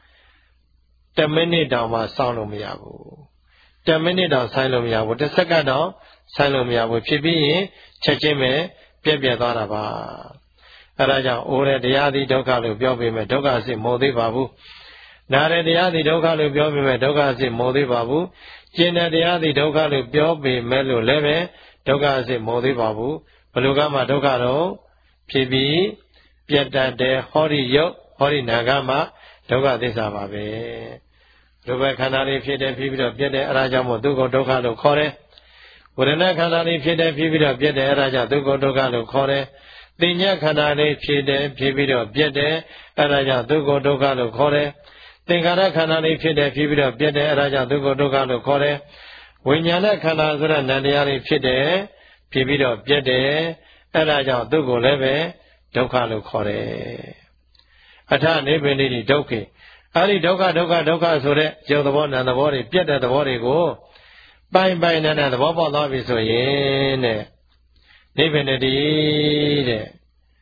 10မိနစ်တောင်မှစောင့်လို့မရဘူး10မိနစ်တောင်ဆိုင်းလို့မရဘူး10စက္ကန့်တောင်ဆိုင်းလို့မရဘူးဖြစ်ပြီးရင်ချက်ချင်းပဲပြတ်သွားတာပါအဲဒါကြောင့်အိုးတဲ့တရားသည်ဒုက္ခလို့ပြောပေမဲ့ဒုက္ခအစစ်မဟုတ်သေးပါဘူးနာတဲ့တရားသည်ဒုက္ခလို့ပြောပေမဲ့ဒုက္ခအစစ်မဟုတ်သေးပါဘူးကျင်တဲ့တရားသည်ဒုက္ခလို့ပြောပေမဲ့လို့လည်းပဲဒုက္ခအစစ်မဟုတ်သေးပါဘူးဘယ်လိုကမှဒုက္ခတော့ဖြစ်ပြီးပြတ်တတ်တဲ့ဟောဒီယုတ်ဟောဒီနာကမှဒုက္ခသစ္စာပါပဲဒုက္ခခန္ဓာလေးဖြစ်တယ်ဖြစ်ပြီးတော့ပြတ်တယ်အဲဒါကြောင့်မို့သူကိုဒုက္ခလို့ခေါ်တယ်ဝေဒနာခန္ဓာလေးဖြစ်တယ်ဖြစ်ပြီးတော့ပြတ်တယ်အဲဒါကြောင့်သူကိုဒုက္ခလို့ခေါ်တယ်သင်္ညခန္ဓာလေးဖြစ်တယ်ဖြစ်ပြီးတော့ပြတ်တယ်အဲဒါကြောင့်သူကိုဒုက္ခလို့ခေါ်တယ်သင်္ခါရခန္ဓာလေးဖြစ်တယ်ဖြစ်ပြီးတော့ပြတ်တယ်အဲဒါကြောင့်သူကိုဒုက္ခလို့ခေါ်တယ်ဝိညာဏခန္ဓာဆိုတဲ့နံတရားလေးဖြစ်တယ်ဖြစ်ပြီးတော့ပြတ်တယ်အဲဒါကြောင့်သူကိုလည်းပဲဒုက္ခလို့ခေါ်တယ်အထနိဗ္ဗာန်တိဒုက္ခေအဲဒီဒုက္ခဆိုတဲ့ယုတ်သဘောနာသဘောတွေပြတ်တဲ့သဘောတွေကိုပိုင်နဲ့သဘောပေါက်သွားပြီဆိုရင်တဲ့နိဗ္ဗာန်တိတဲ့ဉာဏ်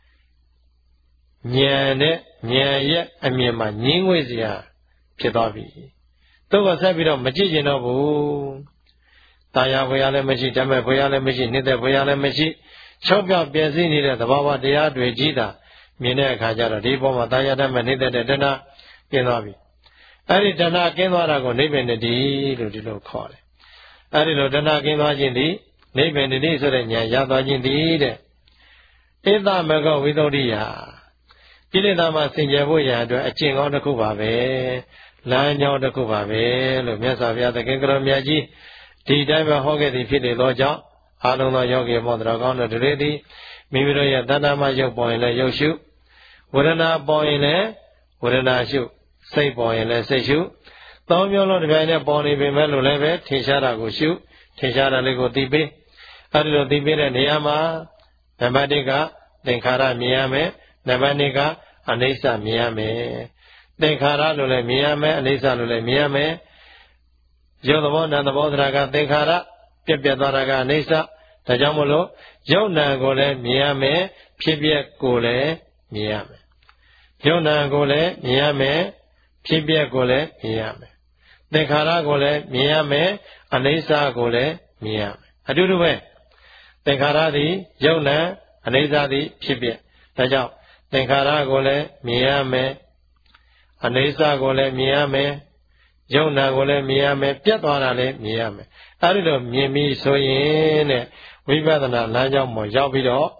ရဲ့အမြင်မှာငြင်းငွေ့စရာဖြစ်သွားပြီသူကဆက်ပြီးတော့မကြည့်ကျင်တော့ဘူးတာယာဖွေရလည်းမရှိဓမ္မဖွေရလည်းမရှိနှစ်သက်ဖွေရလည်းမရှိချုပ်ပြောက်ပြည့်စည်နေတဲ့သဘာဝတရားတွေကြီးတာမြင်တဲ့အခါကျတော့ဒီပေါ်မှာတာယာဓမ္မနှစ်သက်တဲ့တဏှာကျင်းသွားပြီအဲ့ဒီတဏှာကျင်းသွားတာကိုနိဗ္ဗာန်တည်းလို့ဒီလိုခေါ်တယ်အဲ့ဒီလိုတဏှာကျင်းသွားခြင်းသည်နိဗ္ဗာန်တည်းဆိုတဲ့ဉာဏ်ရသွားခြင်းသည်တဲ့ဧသမဂဝိသုဒ္ဓိယကိလေသာမှစင်ကြယ်ဖို့ရာအတွက်အကျင့်ကောင်းတစ်ခုပါပဲလမ်းကြောင်းတစ်ခုပါပဲလို့မြတ်စွာဘုရားသခင်ကတော်မြတ်ကြီးဒီတိုင်းပဲဟောခဲ့သည်ဖြစ်နေသောကြောင့်အာလုံးသောယောဂီမောတော်ကောင်းတို့တွေသည်မိမိတို့ရဲ့တဏ္ဍာမရုပ်ပေါ်ရင်လည်းရုပ်ရှုဝေဒနာပေါ်ရင်လည်းဝေဒနာရှုစိတ်ပေါ်ရင်လည်းစိတ်ရှုသုံးမျိုးလုံးတစ်ပြိုင်တည်းပေါ်နေပေမဲ့လို့လည်းပဲထင်ရှားတာကိုရှုထင်ရှားတာလေးကိုသိပေးအဲဒီလိုသိပေးတဲ့နေရာမှာနံပါတ်1ကသင်္ခါရမြင်ရမယ်နံပါတ်2ကအနိစ္စမြင်ရမယ်သင်္ခါရလို့လည်းမြင်ရမယ်အနိစ္စလို့လည်းမြင်ရမယ်ရုပ်သဘောနာမ်သဘောဆိုတာကသင်္ခါရပြက်ပြက်သွားတာကအနိစ္စဒါကြောင့်မလို့ရုပ်နာမ်ကိုလည်းမြင်ရမယ်ဖြစ်ပျက်ကိုလည်းမြင်ရမယ်ရုပ်နာမ်ကိုလည်းမြင်ရမယ်ဖြစ်ပျက်ကိုလည်းမြင်ရမယ်သင်္ခါရကိုလည်းမြင်ရမယ်အနိစ္စကိုလည်းမြင်ရမယ်အတူတူပဲသင်္ခါရသည်ရုပ်နာမ်အနိစ္စသည်ဖြစ်ပျက်ဒါကြောင့်သင်္ခါရကိုလည်းမြင်ရမယ်အနိစ္စကိုလည်းမြင်ရမယ်ရုပ်နာမ်ကိုလည်းမြင်ရမယ်ပြတ်သွားတာလည်းမြင်ရမယ်အဲဒီလိုမြင်ပြီးဆိုရင်တဲ့ဝိပဿနာလမ်းကြောင်းပေါ်ရောက်ပြီးတော့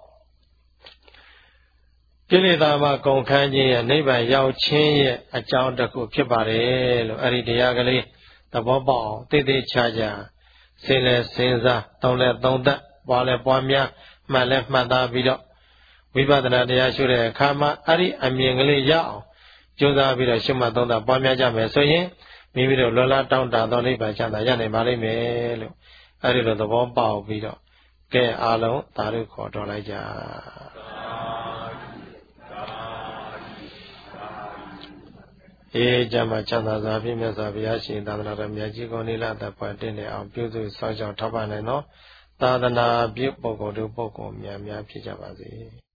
ကိလေသာမှကုန်ခန်းခြင်းရဲ့နိဗ္ဗာန်ရောက်ခြင်းရဲ့အကြောင်းတစ်ခုဖြစ်ပါတယ်လို့အဲဒီတရားကလေးသဘောပေါက်အောင်သိသိချာချာစဉ်းလဲစဉ်းစားသုံးလဲသုံးသပ်ပွားလဲပွားများမှတ်လဲမှတ်သားပြီးတော့ဝိပဿနာတရားရှုတဲ့အခါမှာအဲ့ဒီအမြင်ကလေးရအောင်ကြိုးစားပြီးတော့ရှုမှတ်သုံးသပ်ပွားများကြမယ်ဆိုရင်မိမိတို့လောလားတောင်းတသောနိဗ္ဗာန်ချမ်းသာရနိုင်ပါလိမ့်မယ်လို့အဲ့ဒီလိုသဘောပေါက်ပြီးတော့ကဲအားလုံးသာဓုခေါ်တော်လိုက်ကြအေးကြမှာချမ်းသာစွာဖြင့်မြတ်စွာဘုရားရှင်သာသနာတော်မြတ်ကြီးကိုနိလတပွားတင်တဲ့အောင်ပြုစုစောင့်ရှောက်ထောက်ပံ့နိုင်သောသာသနာပြုပုဂ္ဂိုလ်တို့ပုဂ္ဂိုလ်များများဖြစ်ကြပါစေ